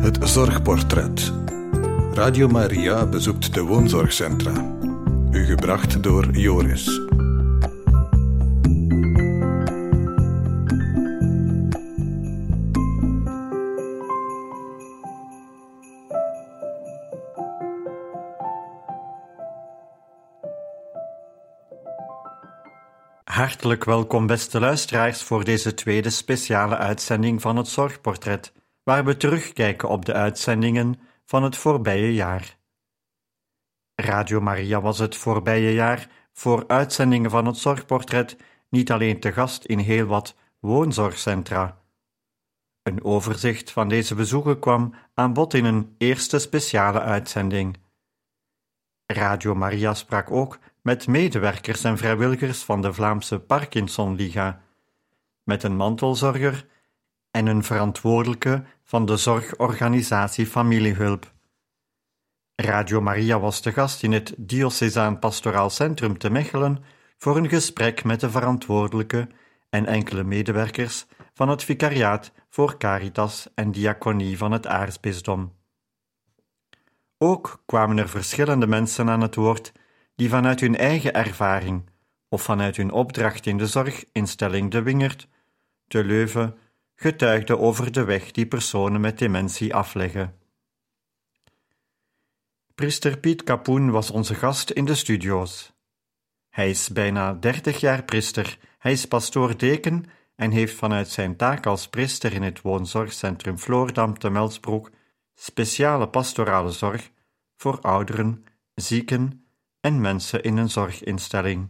Het zorgportret. Radio Maria bezoekt de woonzorgcentra. U gebracht door Joris. Hartelijk welkom, beste luisteraars, voor deze tweede speciale uitzending van het Zorgportret, waar we terugkijken op de uitzendingen van het voorbije jaar. Radio Maria was het voorbije jaar voor uitzendingen van het Zorgportret niet alleen te gast in heel wat woonzorgcentra. Een overzicht van deze bezoeken kwam aan bod in een eerste speciale uitzending. Radio Maria sprak ook met medewerkers en vrijwilligers van de Vlaamse Parkinson-liga, met een mantelzorger en een verantwoordelijke van de zorgorganisatie Familiehulp. Radio Maria was te gast in het Diocesaan Pastoraal Centrum te Mechelen voor een gesprek met de verantwoordelijke en enkele medewerkers van het Vicariaat voor Caritas en Diaconie van het Aartsbisdom. Ook kwamen er verschillende mensen aan het woord die vanuit hun eigen ervaring of vanuit hun opdracht in de zorginstelling De Wingert te Leuven getuigden over de weg die personen met dementie afleggen. Priester Piet Kapoen was onze gast in de studio's. Hij is bijna 30 jaar priester, hij is pastoor-deken en heeft vanuit zijn taak als priester in het woonzorgcentrum Floordam te Melsbroek speciale pastorale zorg voor ouderen, zieken en mensen in een zorginstelling.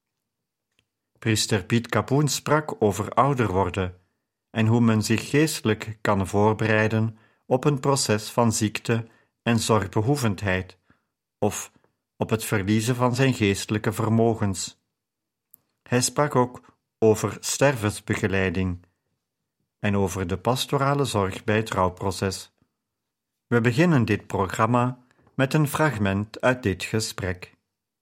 Priester Piet Kapoen sprak over ouder worden en hoe men zich geestelijk kan voorbereiden op een proces van ziekte en zorgbehoevendheid, of op het verliezen van zijn geestelijke vermogens. Hij sprak ook over stervensbegeleiding en over de pastorale zorg bij het rouwproces. We beginnen dit programma met een fragment uit dit gesprek.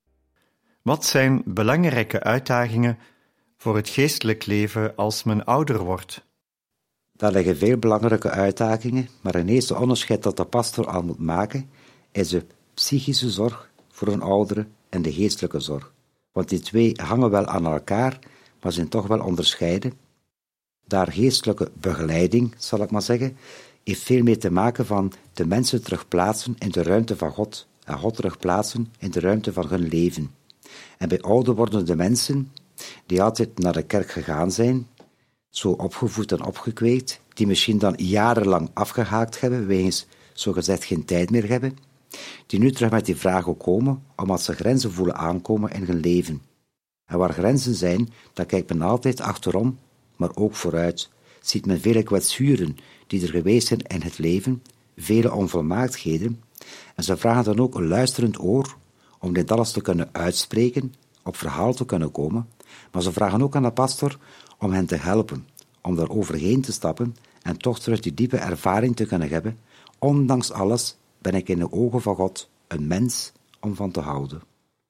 Wat zijn belangrijke uitdagingen voor het geestelijk leven als men ouder wordt? Daar liggen veel belangrijke uitdagingen, maar een eerste onderscheid dat de pastor al moet maken, is de psychische zorg voor een oudere en de geestelijke zorg. Want die twee hangen wel aan elkaar, maar zijn toch wel onderscheiden. Daar geestelijke begeleiding, zal ik maar zeggen, heeft veel mee te maken van de mensen terugplaatsen in de ruimte van God en God terugplaatsen in de ruimte van hun leven. En bij ouder wordende mensen, die altijd naar de kerk gegaan zijn, zo opgevoed en opgekweekt, die misschien dan jarenlang afgehaakt hebben, wegens zogezegd geen tijd meer hebben, die nu terug met die vragen komen, omdat ze grenzen voelen aankomen in hun leven. En waar grenzen zijn, dan kijkt men altijd achterom, maar ook vooruit. Ziet men vele kwetsuren die er geweest zijn in het leven, vele onvolmaaktheden, en ze vragen dan ook een luisterend oor om dit alles te kunnen uitspreken, op verhaal te kunnen komen, maar ze vragen ook aan de pastor om hen te helpen, om daar overheen te stappen en toch terug die diepe ervaring te kunnen hebben. Ondanks alles ben ik in de ogen van God een mens om van te houden.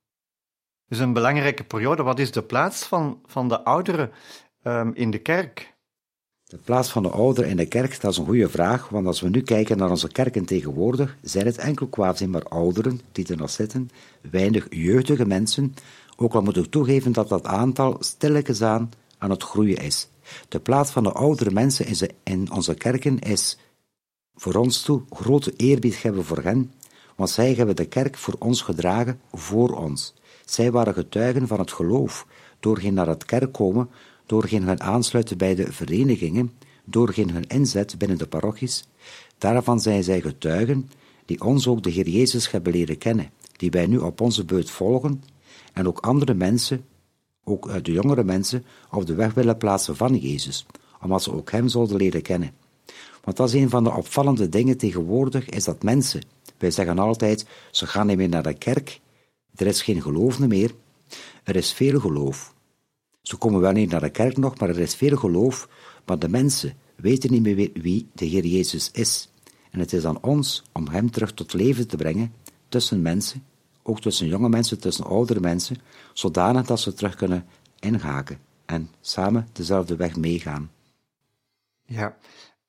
Dus een belangrijke periode. Wat is de plaats van de ouderen in de kerk? De plaats van de ouderen in de kerk, dat is een goede vraag, want als we nu kijken naar onze kerken tegenwoordig, zijn het enkel kwaad maar ouderen die er nog zitten, weinig jeugdige mensen, ook al moet ik toegeven dat dat aantal stilletjes aan het groeien is. De plaats van de oudere mensen in onze kerken is voor ons toe grote eerbied hebben voor hen, want zij hebben de kerk voor ons gedragen, voor ons. Zij waren getuigen van het geloof, doorheen naar het kerk komen, doorheen hun aansluiten bij de verenigingen, doorheen hun inzet binnen de parochies. Daarvan zijn zij getuigen, die ons ook de Heer Jezus hebben leren kennen, die wij nu op onze beurt volgen, en ook andere mensen, ook de jongere mensen, op de weg willen plaatsen van Jezus, omdat ze ook Hem zouden leren kennen. Want dat is een van de opvallende dingen tegenwoordig, is dat mensen, wij zeggen altijd, ze gaan niet meer naar de kerk, er is geen geloof meer, er is veel geloof. Ze komen wel niet naar de kerk nog, maar er is veel geloof, maar de mensen weten niet meer wie de Heer Jezus is. En het is aan ons om Hem terug tot leven te brengen, tussen mensen, ook tussen jonge mensen, tussen oudere mensen, zodanig dat ze terug kunnen inhaken en samen dezelfde weg meegaan. Ja,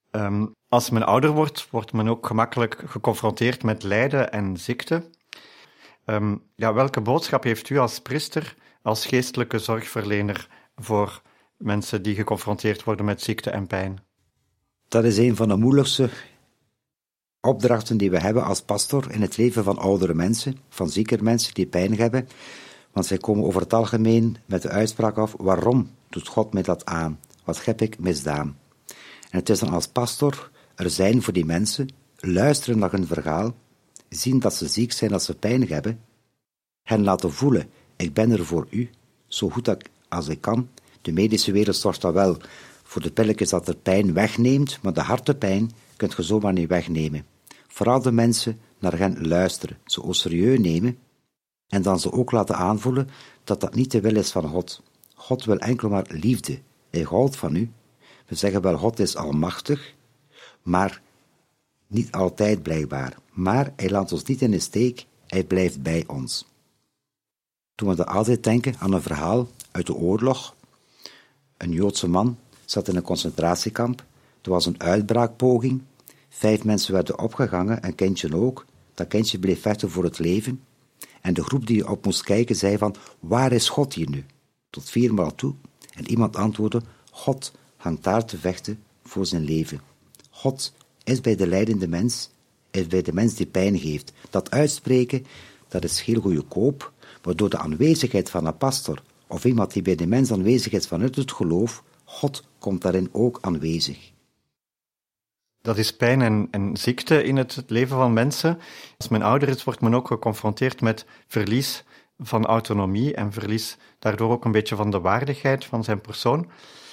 Als men ouder wordt men ook gemakkelijk geconfronteerd met lijden en ziekte. Welke boodschap heeft u als priester, als geestelijke zorgverlener voor mensen die geconfronteerd worden met ziekte en pijn? Dat is een van de moeilijkste opdrachten die we hebben als pastor in het leven van oudere mensen, van zieke mensen die pijn hebben. Want zij komen over het algemeen met de uitspraak af: waarom doet God mij dat aan? Wat heb ik misdaan? En het is dan als pastor er zijn voor die mensen, luisteren naar hun verhaal, zien dat ze ziek zijn, dat ze pijn hebben, hen laten voelen: ik ben er voor u, zo goed als ik kan. De medische wereld zorgt dan wel voor de pilletjes dat er pijn wegneemt, maar de hartepijn kunt je zomaar niet wegnemen. Vooral de mensen naar hen luisteren, ze ook serieus nemen en dan ze ook laten aanvoelen dat dat niet de wil is van God. God wil enkel maar liefde. Hij houdt van u. We zeggen wel, God is almachtig, maar niet altijd blijkbaar. Maar hij laat ons niet in de steek, hij blijft bij ons. Toen we dan altijd denken aan een verhaal uit de oorlog. Een Joodse man zat in een concentratiekamp. Er was een uitbraakpoging. 5 mensen werden opgehangen, een kindje ook. Dat kindje bleef vechten voor het leven. En de groep die op moest kijken zei van: waar is God hier nu? Tot 4 maal toe. En iemand antwoordde: God hangt daar te vechten voor zijn leven. God is bij de lijdende mens, is bij de mens die pijn geeft. Dat uitspreken, dat is heel goedkoop, maar door de aanwezigheid van een pastor of iemand die bij de mens aanwezig is vanuit het geloof, God komt daarin ook aanwezig. Dat is pijn en ziekte in het leven van mensen. Als men ouder is, wordt men ook geconfronteerd met verlies van autonomie en verlies daardoor ook een beetje van de waardigheid van zijn persoon.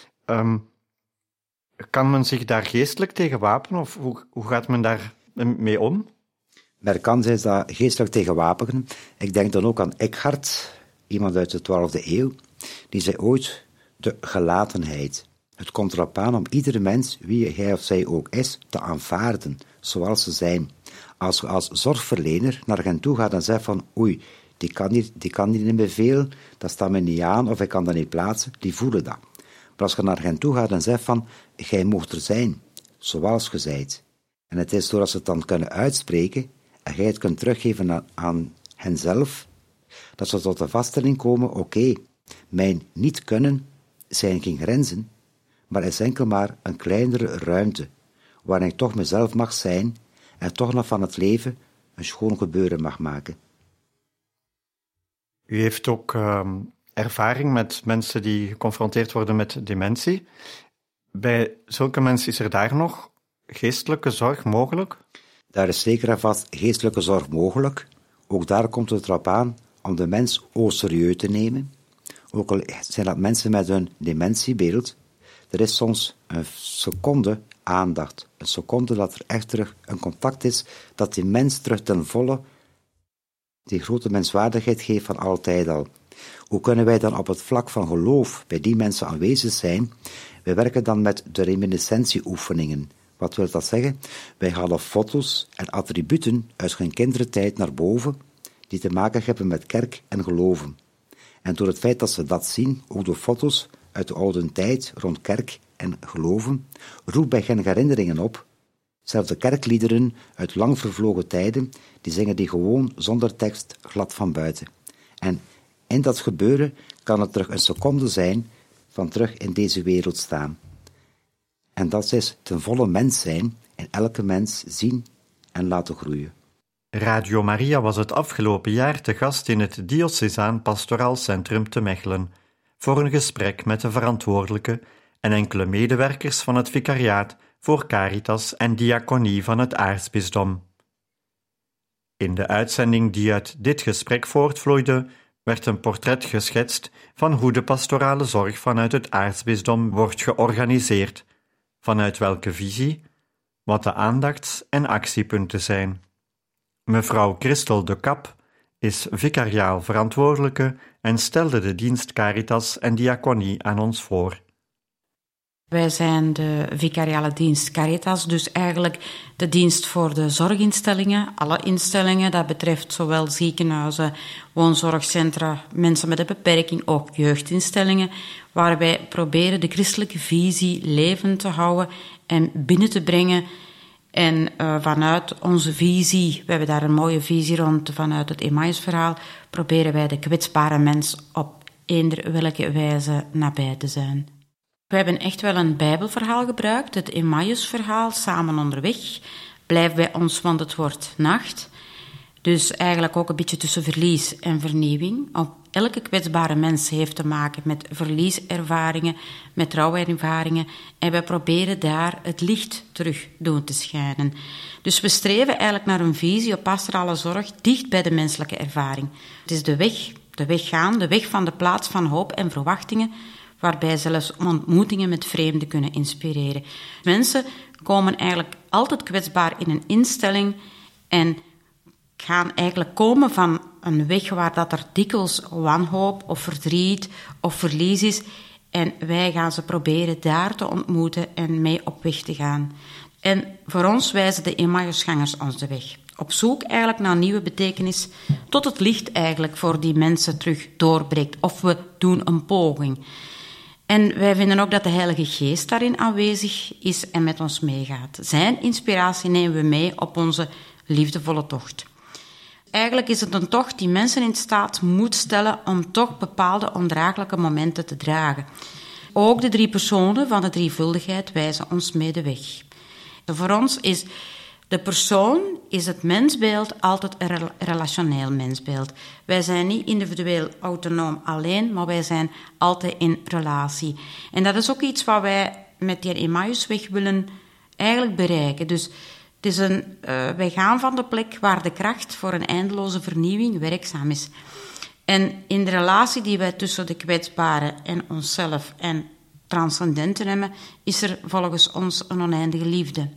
Kan men zich daar geestelijk tegen wapenen of hoe gaat men daar mee om? Men kan zich daar geestelijk tegen wapenen. Ik denk dan ook aan Eckhart, iemand uit de 12e eeuw, die zei ooit: de gelatenheid. Het komt erop aan om iedere mens, wie hij of zij ook is, te aanvaarden, zoals ze zijn. Als je als zorgverlener naar hen toe gaat en zegt van: oei, die kan niet meer veel, dat staat me niet aan of ik kan dat niet plaatsen, die voelen dat. Maar als je naar hen toe gaat en zegt van: gij mocht er zijn, zoals je zijt. En het is doordat ze het dan kunnen uitspreken en jij het kunt teruggeven aan henzelf, dat ze tot de vaststelling komen: oké, mijn niet kunnen zijn geen grenzen, maar is enkel maar een kleinere ruimte, waarin ik toch mezelf mag zijn en toch nog van het leven een schoon gebeuren mag maken. U heeft ook ervaring met mensen die geconfronteerd worden met dementie. Bij zulke mensen is er daar nog geestelijke zorg mogelijk? Daar is zeker en vast geestelijke zorg mogelijk. Ook daar komt het erop aan om de mens serieus te nemen. Ook al zijn dat mensen met een dementiebeeld, er is soms een seconde aandacht. Een seconde dat er echt terug een contact is, dat die mens terug ten volle die grote menswaardigheid geeft van altijd al. Hoe kunnen wij dan op het vlak van geloof bij die mensen aanwezig zijn? Wij werken dan met de reminiscentieoefeningen. Wat wil dat zeggen? Wij halen foto's en attributen uit hun kindertijd naar boven, die te maken hebben met kerk en geloven. En door het feit dat ze dat zien, ook door foto's uit de oude tijd rond kerk en geloven, roept bij hen herinneringen op. Zelfs de kerkliederen uit lang vervlogen tijden, die zingen die gewoon zonder tekst glad van buiten. En in dat gebeuren kan het terug een seconde zijn van terug in deze wereld staan. En dat is ten volle mens zijn en elke mens zien en laten groeien. Radio Maria was het afgelopen jaar te gast in het Diocesaan Pastoraal Centrum te Mechelen voor een gesprek met de verantwoordelijke en enkele medewerkers van het vicariaat voor Caritas en Diaconie van het aartsbisdom. In de uitzending die uit dit gesprek voortvloeide, werd een portret geschetst van hoe de pastorale zorg vanuit het aartsbisdom wordt georganiseerd, vanuit welke visie, wat de aandachts- en actiepunten zijn. Mevrouw Christel de Kap is vicariaal verantwoordelijke en stelde de dienst Caritas en Diaconie aan ons voor. Wij zijn de vicariale dienst Caritas, dus eigenlijk de dienst voor de zorginstellingen, alle instellingen. Dat betreft zowel ziekenhuizen, woonzorgcentra, mensen met een beperking, ook jeugdinstellingen, waar wij proberen de christelijke visie levend te houden en binnen te brengen. En vanuit onze visie, we hebben daar een mooie visie rond, vanuit het Emmausverhaal, proberen wij de kwetsbare mens op eender welke wijze nabij te zijn. We hebben echt wel een Bijbelverhaal gebruikt, het Emmausverhaal, samen onderweg. Blijf bij ons, want het wordt nacht. Dus eigenlijk ook een beetje tussen verlies en vernieuwing. Elke kwetsbare mens heeft te maken met verlieservaringen, met rouwervaringen. En wij proberen daar het licht terug doen te schijnen. Dus we streven eigenlijk naar een visie op pastorale zorg dicht bij de menselijke ervaring. Het is de weg van de plaats van hoop en verwachtingen, waarbij zelfs ontmoetingen met vreemden kunnen inspireren. Mensen komen eigenlijk altijd kwetsbaar in een instelling en gaan eigenlijk komen van een weg waar dat er dikwijls wanhoop of verdriet of verlies is. En wij gaan ze proberen daar te ontmoeten en mee op weg te gaan. En voor ons wijzen de Emmausgangers ons de weg. Op zoek eigenlijk naar nieuwe betekenis, tot het licht eigenlijk voor die mensen terug doorbreekt. Of we doen een poging. En wij vinden ook dat de Heilige Geest daarin aanwezig is en met ons meegaat. Zijn inspiratie nemen we mee op onze liefdevolle tocht. Eigenlijk is het een tocht die mensen in staat moet stellen om toch bepaalde ondraaglijke momenten te dragen. Ook de 3 personen van de drievuldigheid wijzen ons mee de weg. Voor ons is de persoon, is het mensbeeld, altijd een relationeel mensbeeld. Wij zijn niet individueel autonoom alleen, maar wij zijn altijd in relatie. En dat is ook iets wat wij met die Emmausweg willen eigenlijk bereiken. Dus het is wij gaan van de plek waar de kracht voor een eindeloze vernieuwing werkzaam is. En in de relatie die wij tussen de kwetsbare en onszelf en transcendenten hebben, is er volgens ons een oneindige liefde.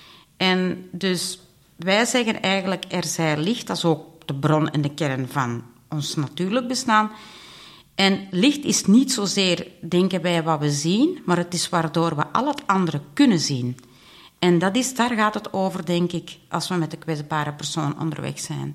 En dus wij zeggen eigenlijk, er zij licht, dat is ook de bron en de kern van ons natuurlijk bestaan. En licht is niet zozeer, denken wij, wat we zien, maar het is waardoor we al het andere kunnen zien. En daar gaat het over, denk ik, als we met de kwetsbare persoon onderweg zijn.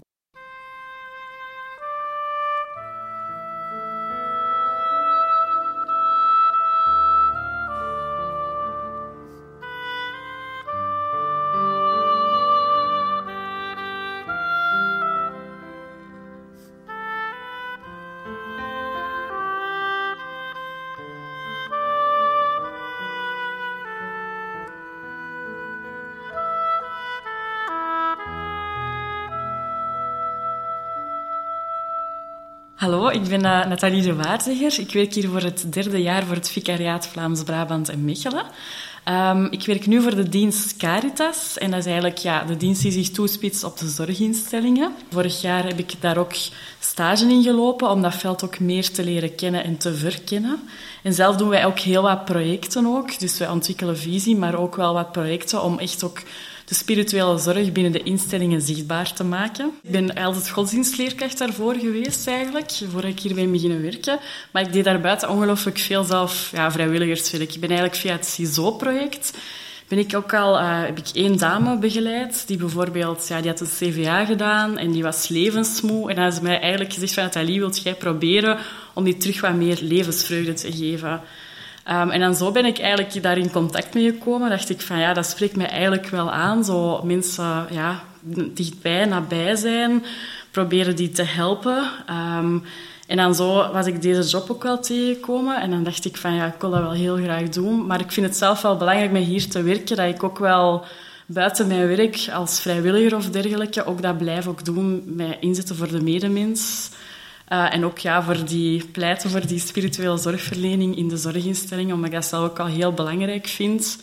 Hallo, ik ben Nathalie de Waarzegger. Ik werk hier voor het 3e jaar voor het Vicariaat Vlaams-Brabant en Mechelen. Ik werk nu voor de dienst Caritas. En dat is eigenlijk de dienst die zich toespitst op de zorginstellingen. Vorig jaar heb ik daar ook stage in gelopen om dat veld ook meer te leren kennen en te verkennen. En zelf doen wij ook heel wat projecten ook. Dus wij ontwikkelen visie, maar ook wel wat projecten om echt ook de spirituele zorg binnen de instellingen zichtbaar te maken. Ik ben altijd godsdienstleerkracht daarvoor geweest eigenlijk, voordat ik hier ben beginnen werken. Maar ik deed daarbuiten ongelooflijk veel zelf vrijwilligerswerk. Ik ben eigenlijk via het CISO-project heb ik 1 dame begeleid, die bijvoorbeeld, die had een CVA gedaan en die was levensmoe. En dan is mij eigenlijk gezegd van, Nathalie, wilt jij proberen om die terug wat meer levensvreugde te geven? En dan zo ben ik eigenlijk daar in contact mee gekomen. Dacht ik van, dat spreekt mij eigenlijk wel aan. Zo mensen, dichtbij, nabij zijn, proberen die te helpen. En dan zo was ik deze job ook wel tegengekomen. En dan dacht ik van, ik wil dat wel heel graag doen. Maar ik vind het zelf wel belangrijk met hier te werken, dat ik ook wel buiten mijn werk als vrijwilliger of dergelijke ook dat blijf ook doen, mij inzetten voor de medemens. En ook pleiten voor die spirituele zorgverlening in de zorginstellingen, omdat ik dat zelf ook al heel belangrijk vind.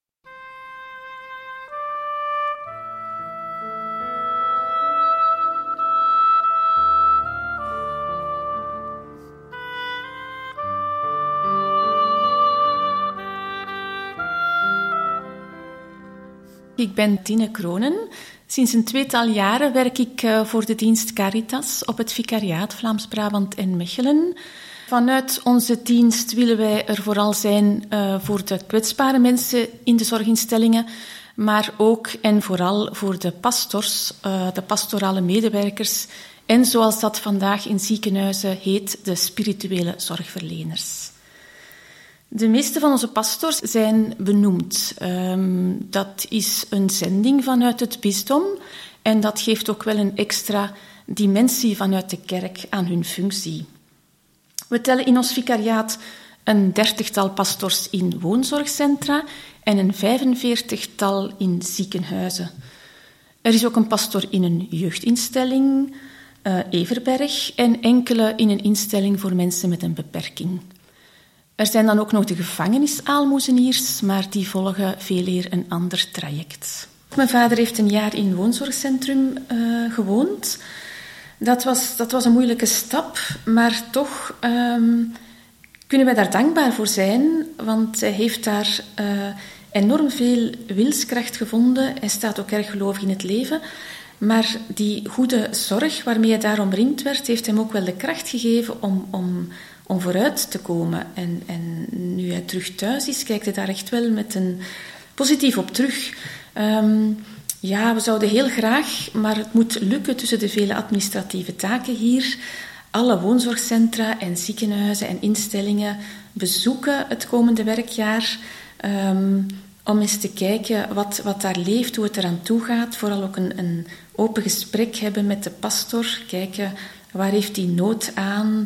Ik ben Tine Kronen. Sinds een 2-tal jaren werk ik voor de dienst Caritas op het Vicariaat Vlaams-Brabant en Mechelen. Vanuit onze dienst willen wij er vooral zijn voor de kwetsbare mensen in de zorginstellingen, maar ook en vooral voor de pastors, de pastorale medewerkers en zoals dat vandaag in ziekenhuizen heet, de spirituele zorgverleners. De meeste van onze pastors zijn benoemd. Dat is een zending vanuit het bisdom en dat geeft ook wel een extra dimensie vanuit de kerk aan hun functie. We tellen in ons vicariaat een 30-tal pastors in woonzorgcentra en een 45-tal in ziekenhuizen. Er is ook een pastor in een jeugdinstelling, Everberg, en enkele in een instelling voor mensen met een beperking. Er zijn dan ook nog de gevangenisaalmoezeniers, maar die volgen veel eer een ander traject. Mijn vader heeft een jaar in een woonzorgcentrum gewoond. Dat was een moeilijke stap, maar toch kunnen wij daar dankbaar voor zijn, want hij heeft daar enorm veel wilskracht gevonden. Hij staat ook erg gelovig in het leven. Maar die goede zorg waarmee hij daar omringd werd, heeft hem ook wel de kracht gegeven om vooruit te komen. En nu hij terug thuis is, kijkt hij daar echt wel met een positief op terug. Ja, we zouden heel graag, maar het moet lukken tussen de vele administratieve taken hier, alle woonzorgcentra en ziekenhuizen en instellingen bezoeken het komende werkjaar, om eens te kijken wat daar leeft, hoe het eraan toe gaat. Vooral ook een open gesprek hebben met de pastor, kijken waar heeft die nood aan,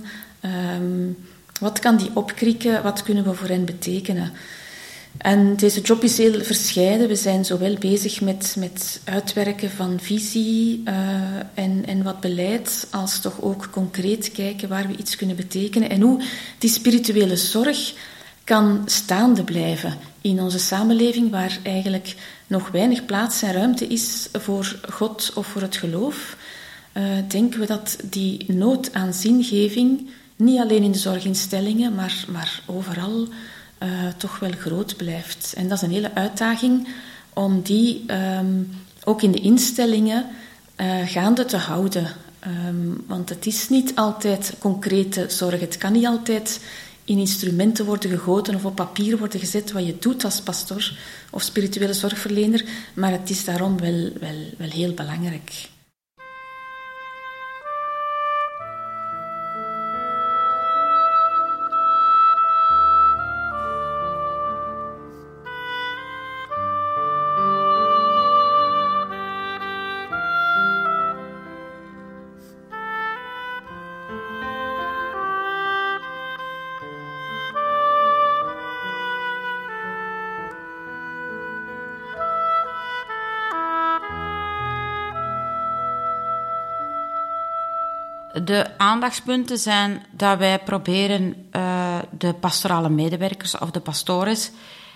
wat kan die opkrikken, wat kunnen we voor hen betekenen. En deze job is heel verscheiden. We zijn zowel bezig met uitwerken van visie en wat beleid, als toch ook concreet kijken waar we iets kunnen betekenen en hoe die spirituele zorg kan staande blijven in onze samenleving, waar eigenlijk nog weinig plaats en ruimte is voor God of voor het geloof. Denken we dat die nood aan zingeving, niet alleen in de zorginstellingen, maar overal toch wel groot blijft. En dat is een hele uitdaging om die ook in de instellingen gaande te houden. Want het is niet altijd concrete zorg. Het kan niet altijd in instrumenten worden gegoten of op papier worden gezet wat je doet als pastor of spirituele zorgverlener, maar het is daarom wel heel belangrijk. De aandachtspunten zijn dat wij proberen de pastorale medewerkers of de pastores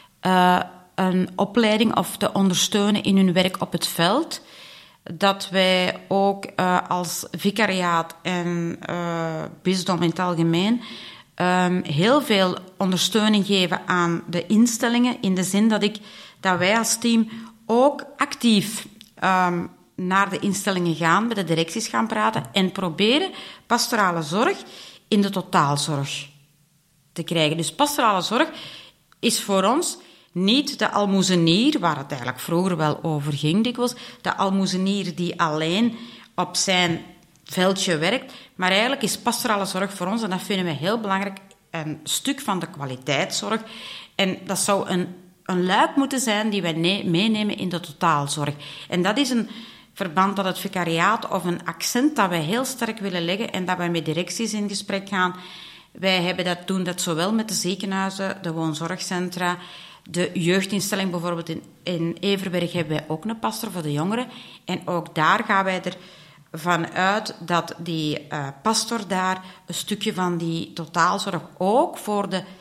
een opleiding of te ondersteunen in hun werk op het veld. Dat wij ook als vicariaat en bisdom in het algemeen heel veel ondersteuning geven aan de instellingen, in de zin dat wij als team ook actief naar de instellingen gaan, met de directies gaan praten en proberen pastorale zorg in de totaalzorg te krijgen. Dus pastorale zorg is voor ons niet de almoezenier, waar het eigenlijk vroeger wel over ging dikwijls, de almoezenier die alleen op zijn veldje werkt, maar eigenlijk is pastorale zorg voor ons, en dat vinden we heel belangrijk, een stuk van de kwaliteitszorg. En dat zou een luik moeten zijn die wij meenemen in de totaalzorg. En dat is een verband dat het vicariaat of een accent dat wij heel sterk willen leggen en dat wij met directies in gesprek gaan. Wij doen dat zowel met de ziekenhuizen, de woonzorgcentra, de jeugdinstelling bijvoorbeeld in Everberg hebben wij ook een pastor voor de jongeren. En ook daar gaan wij ervan uit dat die pastor daar een stukje van die totaalzorg ook voor de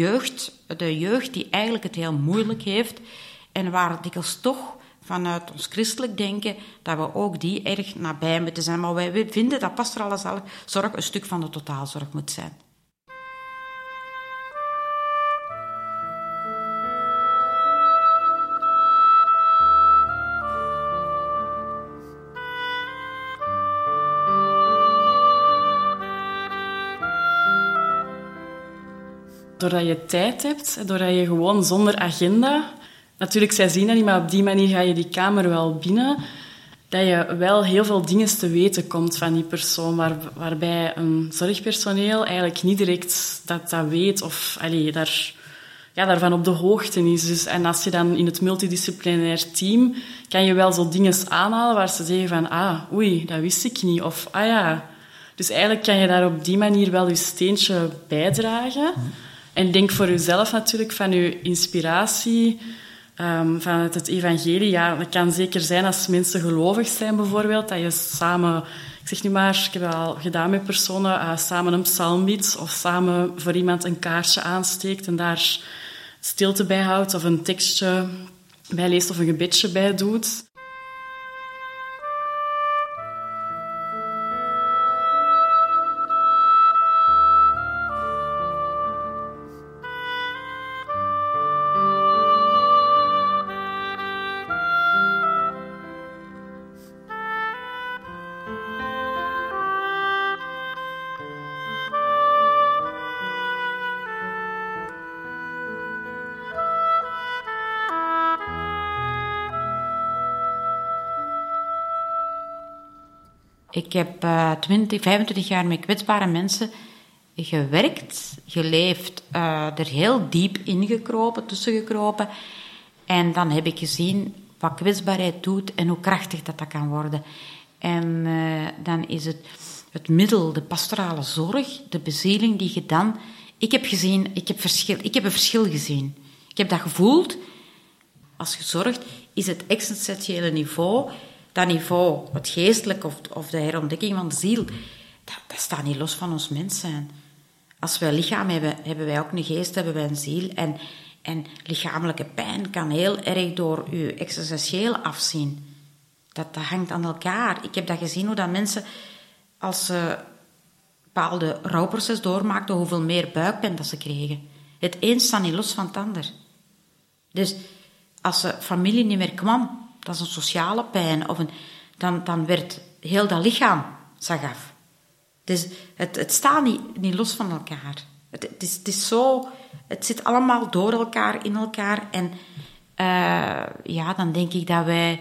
jeugd die eigenlijk het heel moeilijk heeft en waar dikwijls toch vanuit ons christelijk denken dat we ook die erg nabij moeten zijn. Maar wij vinden dat pastorale zorg een stuk van de totaalzorg moet zijn. Doordat je tijd hebt, doordat je gewoon zonder agenda... Natuurlijk, zij zien dat niet, maar op die manier ga je die kamer wel binnen. Dat je wel heel veel dingen te weten komt van die persoon, waarbij een zorgpersoneel eigenlijk niet direct dat weet of daar daarvan op de hoogte is. Dus, en als je dan in het multidisciplinair team, kan je wel zo dingen aanhalen waar ze zeggen van, oei, dat wist ik niet. Of, ja. Dus eigenlijk kan je daar op die manier wel je steentje bijdragen. En denk voor jezelf natuurlijk van je inspiratie vanuit het evangelie. Ja, dat kan zeker zijn als mensen gelovig zijn bijvoorbeeld, dat je samen, ik zeg nu maar, ik heb dat al gedaan met personen, samen een psalm bidt of samen voor iemand een kaarsje aansteekt en daar stilte bij houdt of een tekstje bij leest of een gebedje bij doet. Ik heb 25 jaar met kwetsbare mensen gewerkt, geleefd, er heel diep ingekropen, tussengekropen. En dan heb ik gezien wat kwetsbaarheid doet en hoe krachtig dat kan worden. En dan is het middel, de pastorale zorg, de bezieling die je dan... Ik heb een verschil gezien. Ik heb dat gevoeld. Als je zorgt, is het existentiële niveau... Dat niveau, het geestelijk of de herontdekking van de ziel, dat staat niet los van ons mens zijn. Als wij lichaam hebben, hebben wij ook een geest, hebben wij een ziel. En lichamelijke pijn kan heel erg door je existentieel afzien. Dat hangt aan elkaar. Ik heb dat gezien hoe dat mensen, als ze een bepaalde rouwproces doormaakten, hoeveel meer buikpijn dat ze kregen. Het een staat niet los van het ander. Dus als de familie niet meer kwam, dat is een sociale pijn. Dan werd heel dat lichaam zag af. Dus het staat niet los van elkaar. Het is zo... Het zit allemaal door elkaar, in elkaar. En dan denk ik dat wij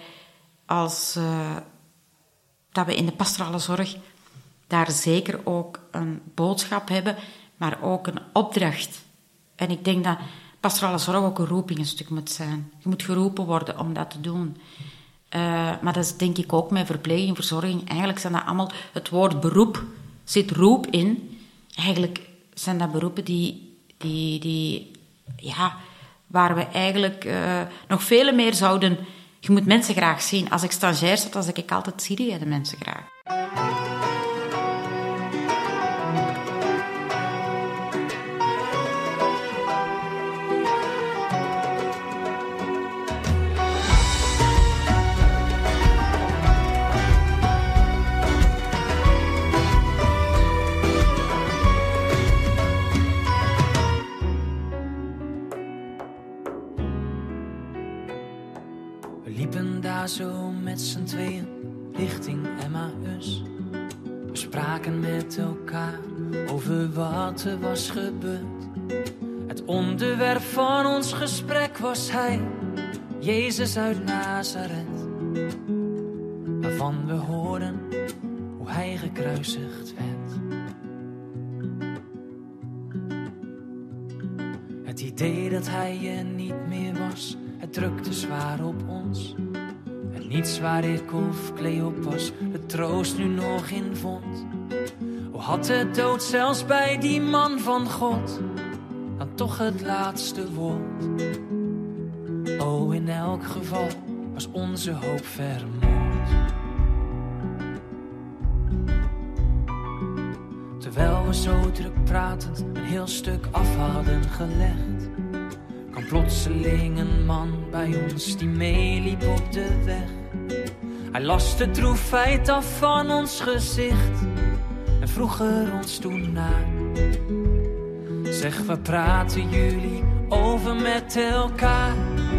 dat we in de pastorale zorg daar zeker ook een boodschap hebben, maar ook een opdracht. En ik denk dat pastorale zorg ook een roeping een stuk moet zijn. Je moet geroepen worden om dat te doen. Maar dat is denk ik ook met verpleging, verzorging. Eigenlijk zijn dat allemaal... Het woord beroep zit roep in. Eigenlijk zijn dat beroepen die waar we eigenlijk nog veel meer zouden... Je moet mensen graag zien. Als ik stagiair zat, dan zeg ik altijd, zie je de mensen graag. Zo met z'n tweeën richting Emmaus. We spraken met elkaar over wat er was gebeurd. Het onderwerp van ons gesprek was hij, Jezus uit Nazareth, waarvan we hoorden hoe hij gekruisigd werd. Het idee dat hij er niet meer was, het drukte zwaar op ons. Niets waar ik of Cleopas de troost nu nog in vond. O, had de dood zelfs bij die man van God dan toch het laatste woord. O, in elk geval was onze hoop vermoord. Terwijl we zo druk pratend een heel stuk af hadden gelegd, kwam plotseling een man bij ons die meeliep op de weg. Hij las de droefheid af van ons gezicht en vroeg er ons toen naar. Zeg, waar praten jullie over met elkaar?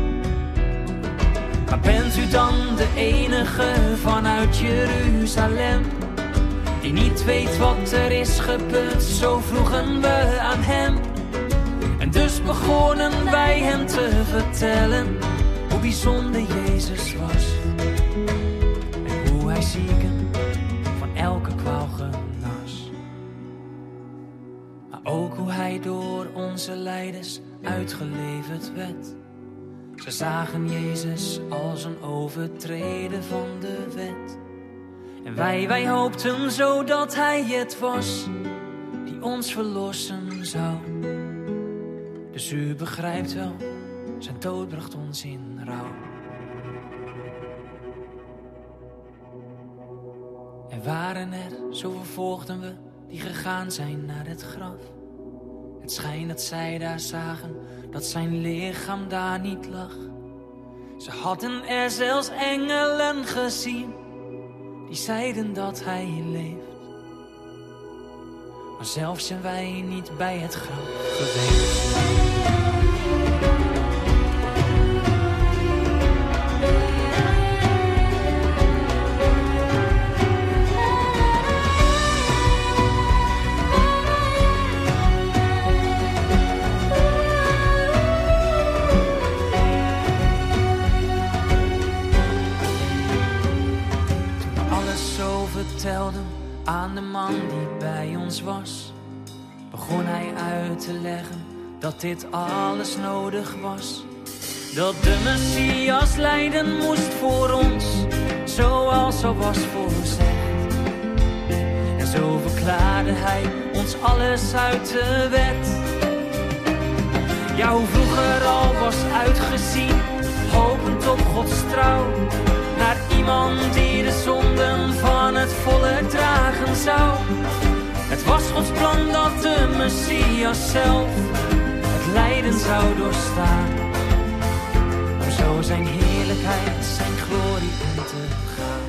Maar bent u dan de enige vanuit Jeruzalem die niet weet wat er is gebeurd? Zo vroegen we aan hem. En dus begonnen wij hem te vertellen hoe bijzonder Jezus was. En hoe hij zieken van elke kwaal genas. Maar ook hoe hij door onze lijdens uitgeleverd werd. Ze zagen Jezus als een overtreder van de wet. En wij hoopten zo dat hij het was die ons verlossen zou. Dus u begrijpt wel, zijn dood bracht ons in rouw. Er waren er, zo vervolgden we, die gegaan zijn naar het graf. Het schijnt dat zij daar zagen, dat zijn lichaam daar niet lag. Ze hadden er zelfs engelen gezien, die zeiden dat hij leeft. Maar zelf zijn wij niet bij het graf geweest. Vertelden aan de man die bij ons was, begon hij uit te leggen dat dit alles nodig was. Dat de Messias lijden moest voor ons, zoals al was voorzegd. En zo verklaarde hij ons alles uit de wet. Ja, hoe vroeger al was uitgezien, hopend op Gods trouw, naar iemand die de zonden van het volk dragen zou. Het was Gods plan dat de Messias zelf het lijden zou doorstaan, om zo zijn heerlijkheid, zijn glorie in te gaan.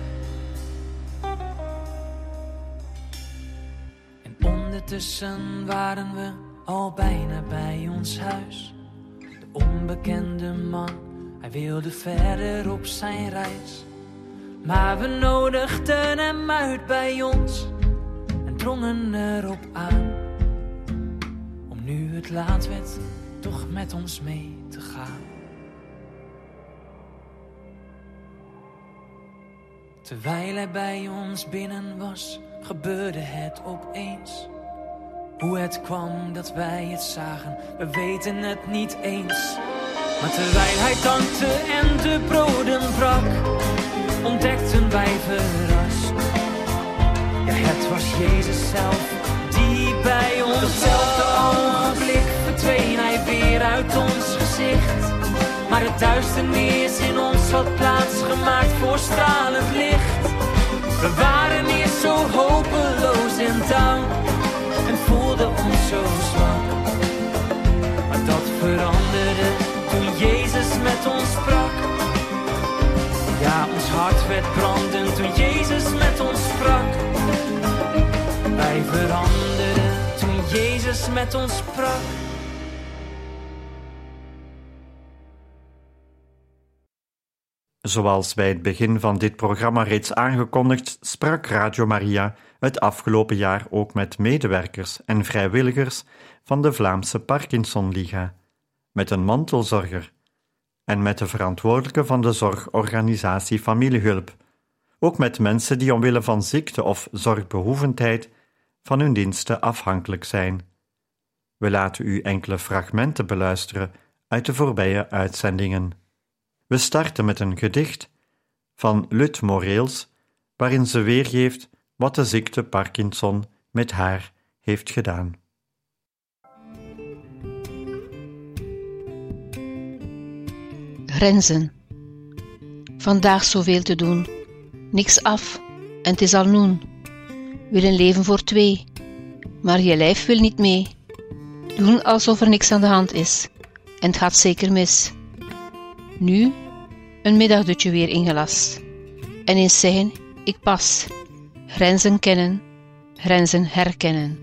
En ondertussen waren we al bijna bij ons huis. De onbekende man, hij wilde verder op zijn reis. Maar we nodigden hem uit bij ons en drongen erop aan om nu het laat werd toch met ons mee te gaan. Terwijl hij bij ons binnen was, gebeurde het opeens. Hoe het kwam dat wij het zagen, we weten het niet eens. Maar terwijl hij dankte en de broden brak, ontdekten wij verrast. Ja, het was Jezus zelf die bij ons. Datzelfde ogenblik verdween hij weer uit ons gezicht. Maar de duisternis in ons had plaats gemaakt voor stralend licht. We waren eerst zo hopeloos en down en voelden ons zo zwak. Maar dat veranderde toen Jezus met ons sprak. Ja, ons hart werd brandend toen Jezus met ons sprak. Wij veranderden toen Jezus met ons sprak. Zoals bij het begin van dit programma reeds aangekondigd, sprak Radio Maria het afgelopen jaar ook met medewerkers en vrijwilligers van de Vlaamse Parkinsonliga, met een mantelzorger en met de verantwoordelijke van de zorgorganisatie Familiehulp, ook met mensen die omwille van ziekte of zorgbehoevendheid van hun diensten afhankelijk zijn. We laten u enkele fragmenten beluisteren uit de voorbije uitzendingen. We starten met een gedicht van Lut Moreels, waarin ze weergeeft wat de ziekte Parkinson met haar heeft gedaan. Grenzen. Vandaag zoveel te doen. Niks af en het is al noen. Willen leven voor twee, maar je lijf wil niet mee. Doen alsof er niks aan de hand is en het gaat zeker mis. Nu een middagdutje weer ingelast. En eens zeggen, ik pas. Grenzen kennen, grenzen herkennen.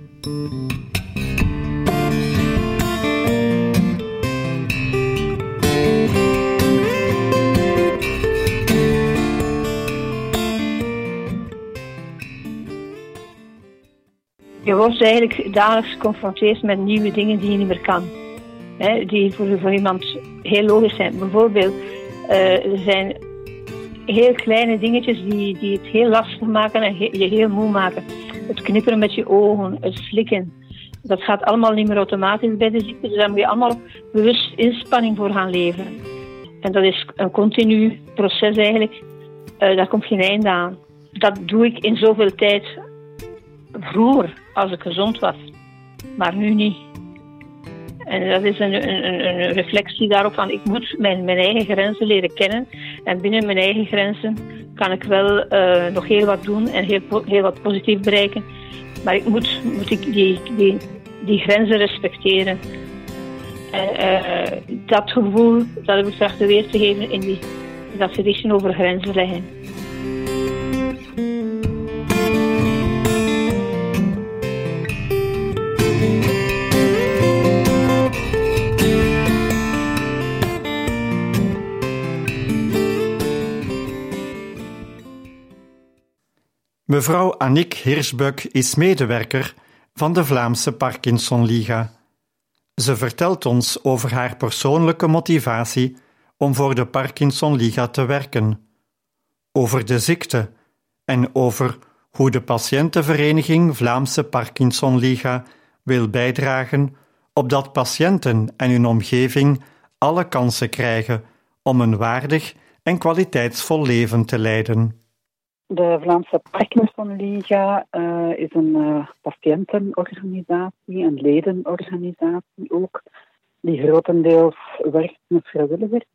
Je wordt eigenlijk dagelijks geconfronteerd met nieuwe dingen die je niet meer kan. Die voor iemand heel logisch zijn. Bijvoorbeeld, er zijn heel kleine dingetjes die het heel lastig maken en je heel moe maken. Het knipperen met je ogen, het flikken, Dat gaat allemaal niet meer automatisch bij de ziekte, dus daar moet je allemaal bewust inspanning voor gaan leveren. En dat is een continu proces eigenlijk. Daar komt geen einde aan. Dat doe ik in zoveel tijd vroeger, als ik gezond was. Maar nu niet. En dat is een reflectie daarop van, ik moet mijn eigen grenzen leren kennen. En binnen mijn eigen grenzen kan ik wel nog heel wat doen en heel wat positief bereiken. Maar ik moet die grenzen respecteren. En dat gevoel, dat heb ik trachten weer te geven in dat gedichtje over grenzen leggen. Mevrouw Annick Hirschbeuk is medewerker van de Vlaamse Parkinson-liga. Ze vertelt ons over haar persoonlijke motivatie om voor de Parkinson-liga te werken, over de ziekte en over hoe de patiëntenvereniging Vlaamse Parkinson-liga wil bijdragen opdat patiënten en hun omgeving alle kansen krijgen om een waardig en kwaliteitsvol leven te leiden. De Vlaamse Parkinson-liga is een patiëntenorganisatie, een ledenorganisatie ook, die grotendeels werkt met vrijwilligers.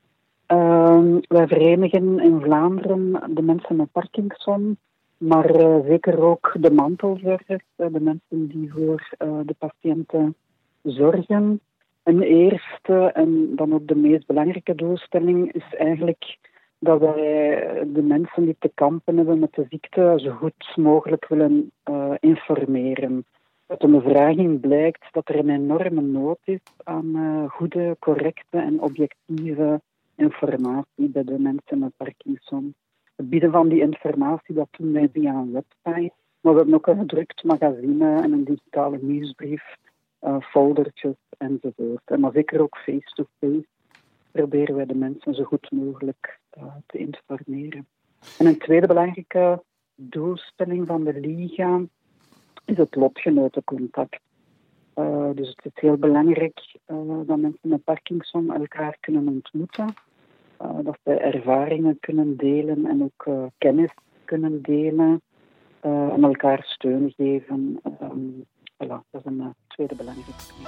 Wij verenigen in Vlaanderen de mensen met Parkinson, maar zeker ook de mantelzorgers, de mensen die voor de patiënten zorgen. Een eerste en dan ook de meest belangrijke doelstelling is eigenlijk dat wij de mensen die te kampen hebben met de ziekte zo goed mogelijk willen informeren. Uit de bevraging blijkt dat er een enorme nood is aan goede, correcte en objectieve informatie bij de mensen met Parkinson. Het bieden van die informatie, dat doen wij via een website, maar we hebben ook een gedrukt magazine en een digitale nieuwsbrief, foldertjes enzovoort. Maar zeker ook face-to-face proberen wij de mensen zo goed mogelijk te informeren. En een tweede belangrijke doelstelling van de Liga is het lotgenotencontact. Dus het is heel belangrijk dat mensen met Parkinson elkaar kunnen ontmoeten. Dat ze ervaringen kunnen delen en ook kennis kunnen delen. En elkaar steun geven. Voilà, dat is een tweede belangrijke punt.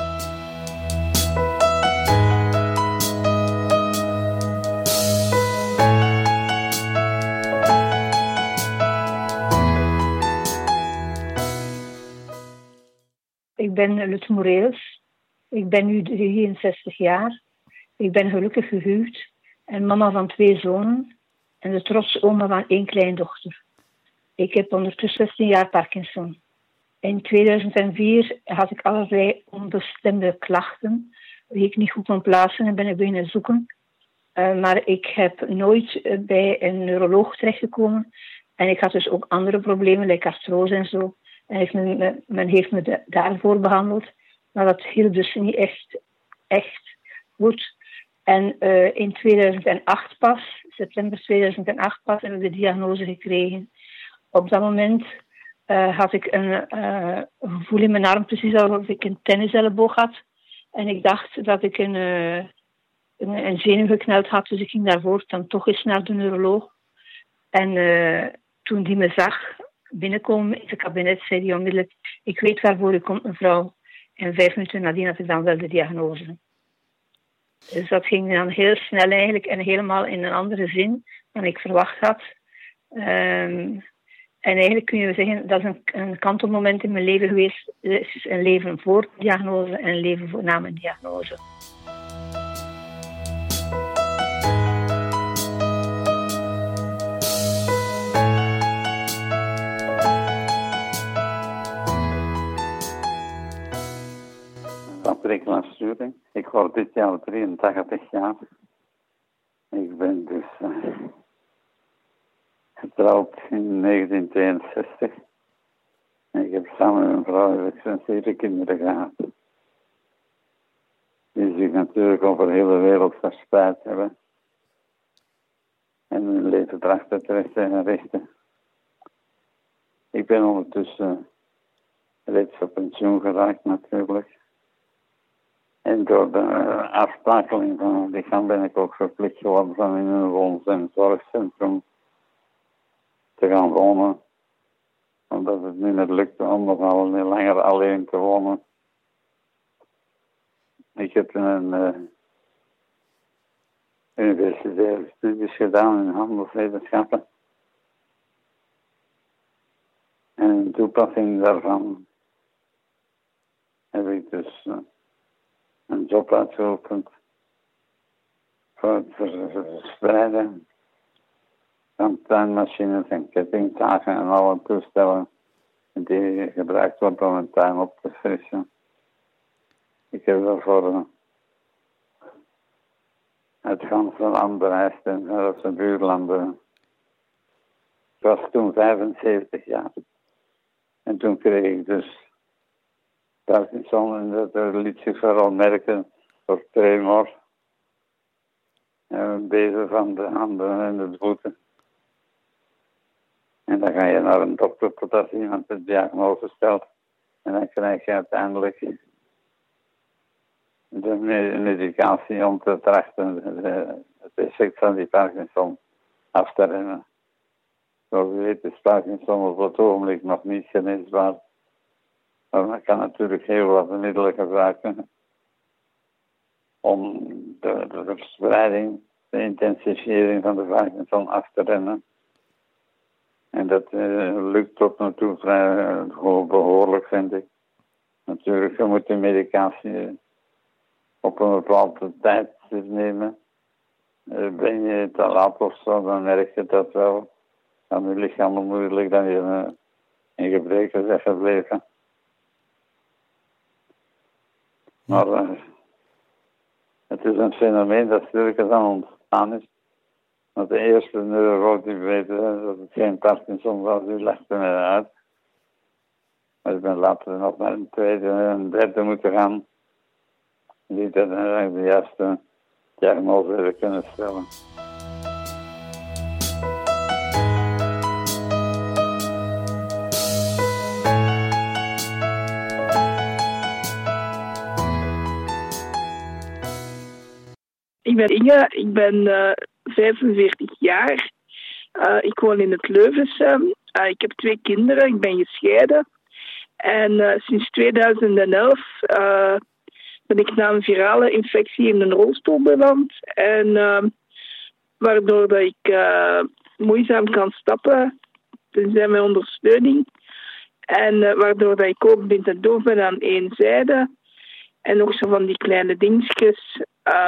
Ik ben Lut Moreels. Ik ben nu 63 jaar. Ik ben gelukkig gehuwd en mama van 2 zonen en de trotse oma van 1 kleindochter. Ik heb ondertussen 16 jaar Parkinson. In 2004 had ik allerlei onbestemde klachten die ik niet goed kon plaatsen en ben ik beginnen zoeken. Maar ik heb nooit bij een neuroloog terechtgekomen. En ik had dus ook andere problemen, like artrose en zo. En men heeft me daarvoor behandeld. Maar dat hielp dus niet echt goed. En in 2008 pas, september 2008 pas, heb ik de diagnose gekregen. Op dat moment had ik een gevoel in mijn arm, precies alsof ik een tenniselleboog had. En ik dacht dat ik een zenuw gekneld had, dus ik ging daarvoor dan toch eens naar de neuroloog. En toen die me zag binnenkomen in het kabinet, zei hij onmiddellijk: ik weet waarvoor u komt, mevrouw. En 5 minuten nadien had ik dan wel de diagnose. Dus dat ging dan heel snel eigenlijk en helemaal in een andere zin dan ik verwacht had. En eigenlijk kun je zeggen, dat is een kantelmoment in mijn leven geweest. Het is een leven voor de diagnose en een leven na mijn diagnose. Patrick Lasturing. Ik word dit jaar 83 jaar. Ik ben dus getrouwd in 1962. En ik heb samen met mijn vrouw 7 kinderen gehad. Die zich natuurlijk over de hele wereld verspreid hebben. En hun leven trachten te richten. Ik ben ondertussen reeds op pensioen geraakt natuurlijk. En door de aftakeling van het lichaam ben ik ook verplicht geworden van in een woon- en zorgcentrum te gaan wonen. Omdat het niet meer lukte om nog al niet langer alleen te wonen. Ik heb een universitaire studies gedaan in handelswetenschappen. En in toepassing daarvan heb ik dus een job uitgeopend voor het verspreiden van tuinmachines en kettingzagen en alle toestellen die gebruikt worden om een tuin op te frissen. Ik heb daarvoor het ganse land bereisd en zelfs de buurlanden. Ik was toen 75 jaar. En toen kreeg ik dus Parkinson en dat liet zich vooral merken door tremor. En beven van de handen en de voeten. En dan ga je naar een dokter totdat iemand de diagnose stelt. En dan krijg je uiteindelijk de medicatie om te trachten het effect van die Parkinson af te remmen. Zoals u weet is Parkinson op het ogenblik nog niet geneesbaar. Maar men kan natuurlijk heel wat middelen gebruiken om de verspreiding, de intensivering van de Parkinson af te remmen. En dat lukt tot nu toe vrij behoorlijk, vind ik. Natuurlijk, je moet de medicatie op een bepaalde tijd nemen. Ben je te laat of zo, dan merk je dat wel aan je lichaam onmiddellijk dat je in gebreken bent gebleven. Maar het is een fenomeen dat stilletjes aan ontstaan is. Want de eerste neuroloog die weet dat het geen Parkinson was, die legde mij uit. Maar ik ben later nog naar een tweede en een derde moeten gaan. Die dat de juiste diagnose hebben kunnen stellen. Ik ben Inge, ik ben 45 jaar. Ik woon in het Leuvense. Ik heb 2 kinderen, ik ben gescheiden. En sinds 2011 ben ik na een virale infectie in een rolstoel beland. En waardoor dat ik moeizaam kan stappen, tenzij mijn ondersteuning. En waardoor dat ik ook blind en doof ben aan één zijde. En nog zo van die kleine dingetjes.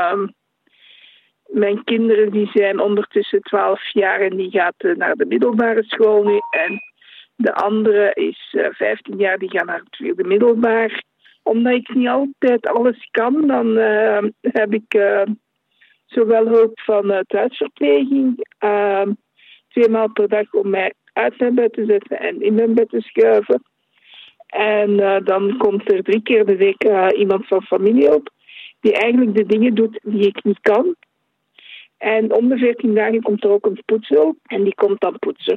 Mijn kinderen die zijn ondertussen 12 jaar en die gaat naar de middelbare school nu. En de andere is 15 jaar, die gaat naar het 4e middelbaar. Omdat ik niet altijd alles kan, dan heb ik zowel hulp van thuisverpleging, 2 maal per dag om mij uit mijn bed te zetten en in mijn bed te schuiven. En dan komt er 3 keer de week iemand van familie op, die eigenlijk de dingen doet die ik niet kan. En om de 14 dagen komt er ook een poetshulp en die komt dan poetsen.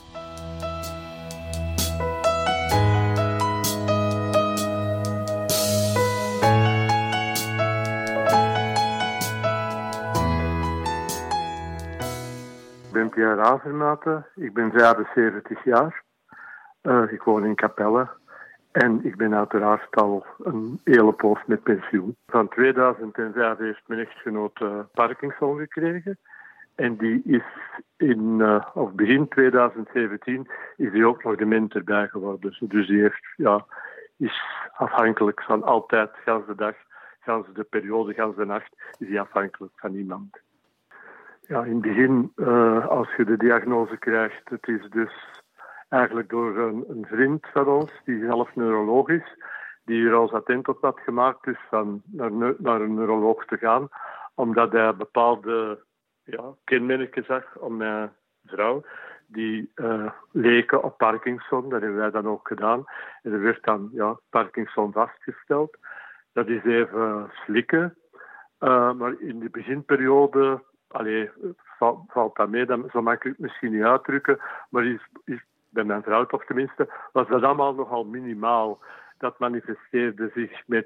Ik ben Pierre Avermaten, ik ben 75 jaar. Ik woon in Capelle en ik ben uiteraard al een hele poos met pensioen. Van 2005 heeft mijn echtgenoot Parkinson gekregen. En die is begin 2017 is die ook nog dement erbij geworden. Dus die is afhankelijk van altijd, gans de dag, gans de periode, gans de nacht, is die afhankelijk van iemand. Ja, in het begin, als je de diagnose krijgt, het is dus eigenlijk door een vriend van ons, die zelf neuroloog is, die er ons attent op had gemaakt, dus van naar een neuroloog te gaan, omdat hij bepaalde kenmerken zag om mijn vrouw, die leken op Parkinson. Dat hebben wij dan ook gedaan. En er werd dan Parkinson vastgesteld. Dat is even slikken. Maar in de beginperiode, valt dat mee, dat zo makkelijk misschien niet uitdrukken, maar is bij mijn vrouw toch tenminste, was dat allemaal nogal minimaal. Dat manifesteerde zich met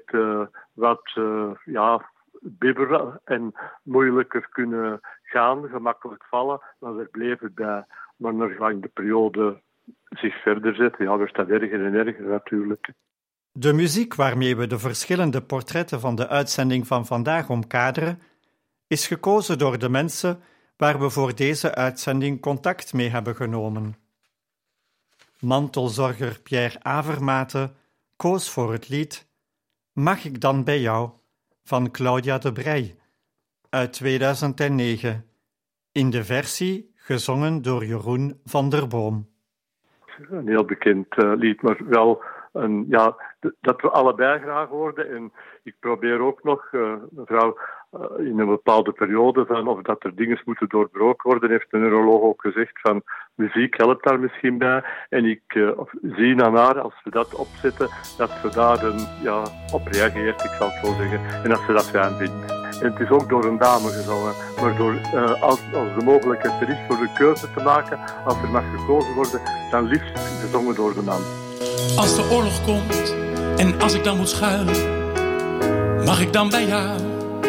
bibberen en moeilijker kunnen gaan, gemakkelijk vallen, maar er bleef het bij. Maar naargelang de periode zich verder zette, werd dat erger en erger natuurlijk. De muziek waarmee we de verschillende portretten van de uitzending van vandaag omkaderen, is gekozen door de mensen waar we voor deze uitzending contact mee hebben genomen. Mantelzorger Pierre Avermaete koos voor het lied Mag ik dan bij jou van Claudia de Breij uit 2009, in de versie gezongen door Jeroen van der Boom. Een heel bekend lied, maar wel dat we allebei graag hoorden. En ik probeer ook nog, mevrouw, in een bepaalde periode van of dat er dingen moeten doorbroken worden, heeft de neuroloog ook gezegd van muziek helpt daar misschien bij. En ik zie aan haar, als we dat opzetten, dat ze daar op reageert, ik zal het zo zeggen. En dat ze dat fijn vindt. En het is ook door een dame gezongen, maar als de mogelijkheid er is voor de keuze te maken, als er mag gekozen worden, dan liefst gezongen door de man. Als de oorlog komt en als ik dan moet schuilen, mag ik dan bij jou?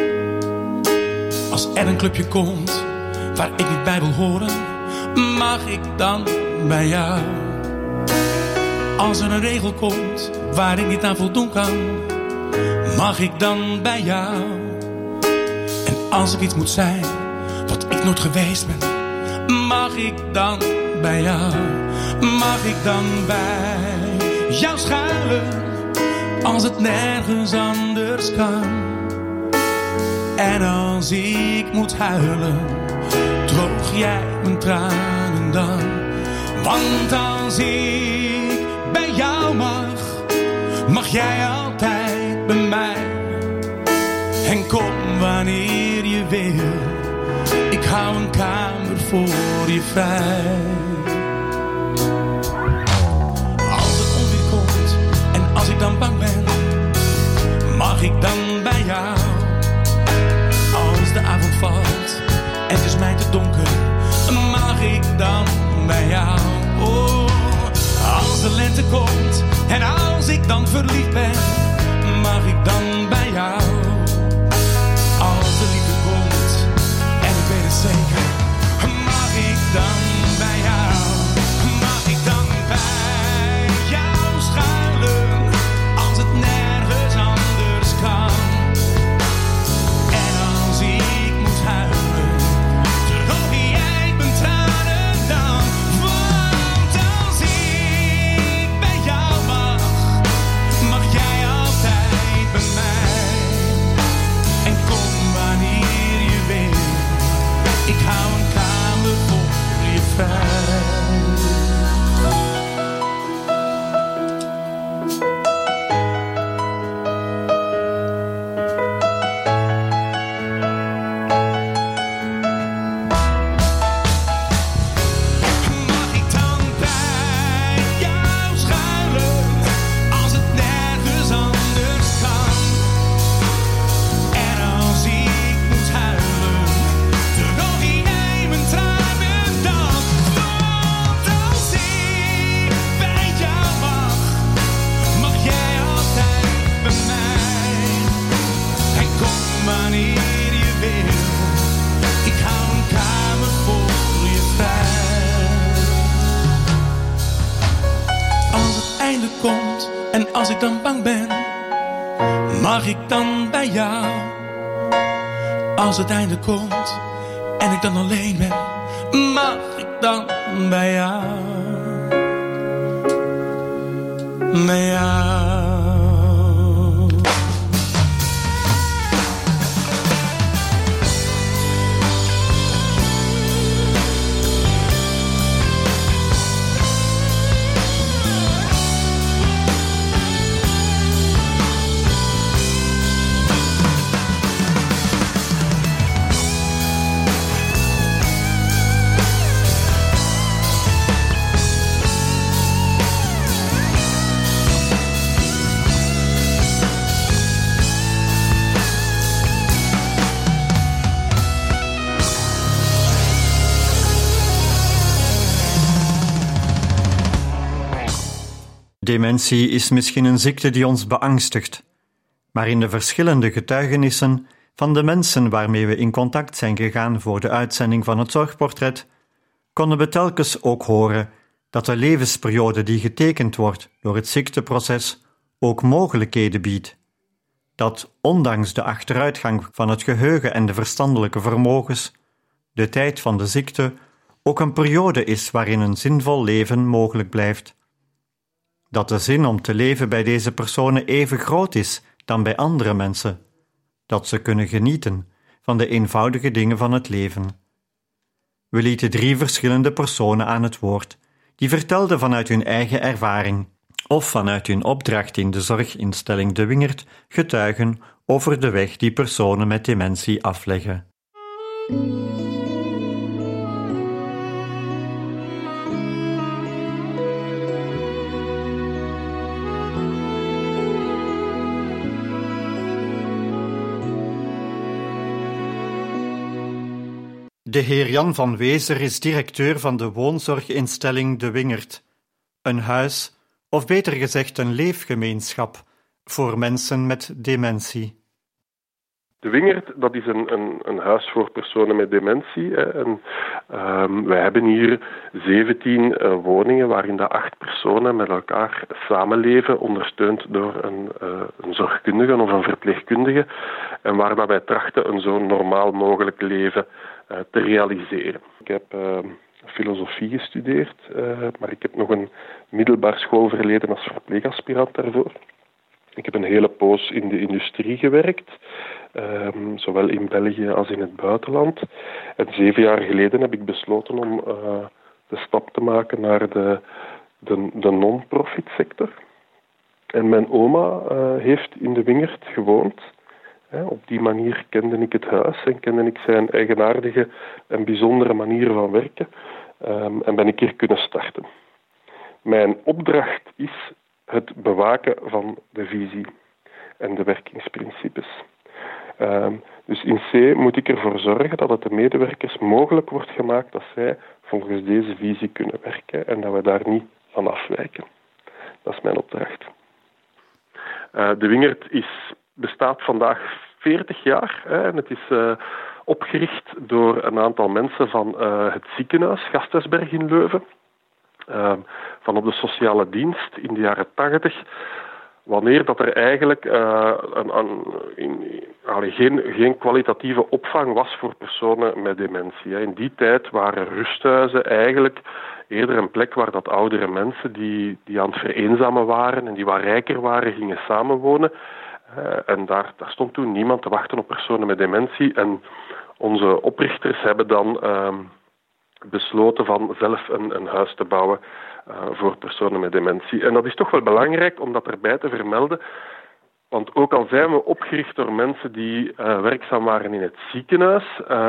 Als er een clubje komt waar ik niet bij wil horen, mag ik dan bij jou? Als er een regel komt waar ik niet aan voldoen kan, mag ik dan bij jou? En als ik iets moet zijn wat ik nooit geweest ben, mag ik dan bij jou? Mag ik dan bij jou schuilen als het nergens anders kan? En als ik moet huilen, droog jij mijn tranen dan? Want als ik bij jou mag jij altijd bij mij. En kom wanneer je wil, ik hou een kamer voor je vrij. Als het onweer komt en als ik dan bang ben, mag ik dan bij jou? Als de avond valt en het is mij te donker, mag ik dan bij jou? Oh, als de lente komt en als ik dan verliefd ben, mag ik dan bij jou? Als de liefde komt en ik weet het zeker, mag ik dan bij jou? Mag ik dan bij jou schuilen als het nergens anders kan? En als ik moet huilen, droog jij mijn tranen dan? Want als ik bij jou mag jij altijd bij mij. En kom wanneer je wil, ik hou een kamer voor je vrij. Mag ik dan bij jou schuilen als het nergens anders kan? En als ik moet huilen, droog jij mijn tranen dan? Want als ik bij jou mag jij altijd bij mij. En kom wanneer je wil, ik hou een kamer voor je vrij. Als het einde komt en als ik dan bang ben, mag ik dan bij jou? Als het einde komt en ik dan alleen ben, mag ik dan bij jou? Bij jou? Dementie is misschien een ziekte die ons beangstigt, maar in de verschillende getuigenissen van de mensen waarmee we in contact zijn gegaan voor de uitzending van het Zorgportret, konden we telkens ook horen dat de levensperiode die getekend wordt door het ziekteproces ook mogelijkheden biedt. Dat ondanks de achteruitgang van het geheugen en de verstandelijke vermogens, de tijd van de ziekte ook een periode is waarin een zinvol leven mogelijk blijft. Dat de zin om te leven bij deze personen even groot is dan bij andere mensen. Dat ze kunnen genieten van de eenvoudige dingen van het leven. We lieten 3 verschillende personen aan het woord, die vertelden vanuit hun eigen ervaring of vanuit hun opdracht in de zorginstelling De Wingert getuigen over de weg die personen met dementie afleggen. De heer Jan van Wezer is directeur van de woonzorginstelling De Wingert, een huis, of beter gezegd een leefgemeenschap, voor mensen met dementie. De Wingert, dat is een huis voor personen met dementie. En, wij hebben hier 17 woningen waarin de 8 personen met elkaar samenleven, ondersteund door een zorgkundige of een verpleegkundige, en waar dat wij trachten een zo normaal mogelijk leven te realiseren. Ik heb filosofie gestudeerd, maar ik heb nog een middelbaar schoolverleden als verpleegaspirant daarvoor. Ik heb een hele poos in de industrie gewerkt, zowel in België als in het buitenland. En 7 jaar geleden heb ik besloten om de stap te maken naar de non-profit sector. En mijn oma heeft in de Wingert gewoond. Op die manier kende ik het huis en kende ik zijn eigenaardige en bijzondere manier van werken. En ben ik hier kunnen starten. Mijn opdracht is het bewaken van de visie en de werkingsprincipes. Dus in C moet ik ervoor zorgen dat het de medewerkers mogelijk wordt gemaakt dat zij volgens deze visie kunnen werken en dat we daar niet van afwijken. Dat is mijn opdracht. De Wingert bestaat vandaag 40 jaar en het is opgericht door een aantal mensen van het ziekenhuis Gasthuisberg in Leuven. Van op de sociale dienst in de jaren 80, wanneer dat er eigenlijk geen kwalitatieve opvang was voor personen met dementie. In die tijd waren rusthuizen eigenlijk eerder een plek waar dat oudere mensen die aan het vereenzamen waren en die wat rijker waren, gingen samenwonen. En daar stond toen niemand te wachten op personen met dementie. En onze oprichters hebben dan besloten van zelf een huis te bouwen voor personen met dementie. En dat is toch wel belangrijk om dat erbij te vermelden. Want ook al zijn we opgericht door mensen die werkzaam waren in het ziekenhuis,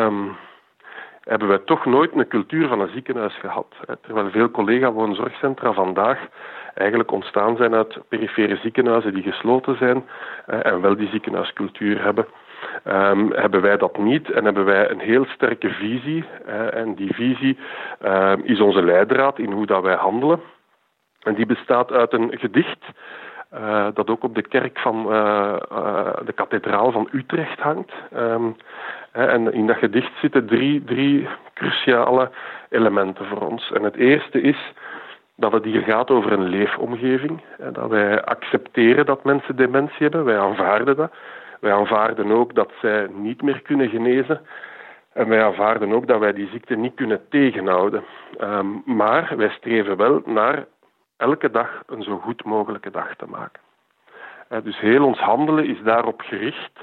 hebben wij toch nooit een cultuur van een ziekenhuis gehad. Terwijl veel collega-woonzorgcentra vandaag eigenlijk ontstaan zijn uit perifere ziekenhuizen die gesloten zijn en wel die ziekenhuiscultuur hebben. Hebben wij dat niet en hebben wij een heel sterke visie. En die visie is onze leidraad in hoe dat wij handelen. En die bestaat uit een gedicht dat ook op de kerk van de kathedraal van Utrecht hangt. En in dat gedicht zitten drie cruciale elementen voor ons. En het eerste is dat het hier gaat over een leefomgeving. Dat wij accepteren dat mensen dementie hebben. Wij aanvaarden dat. Wij aanvaarden ook dat zij niet meer kunnen genezen. En wij aanvaarden ook dat wij die ziekte niet kunnen tegenhouden. Maar wij streven wel naar elke dag een zo goed mogelijke dag te maken. Dus heel ons handelen is daarop gericht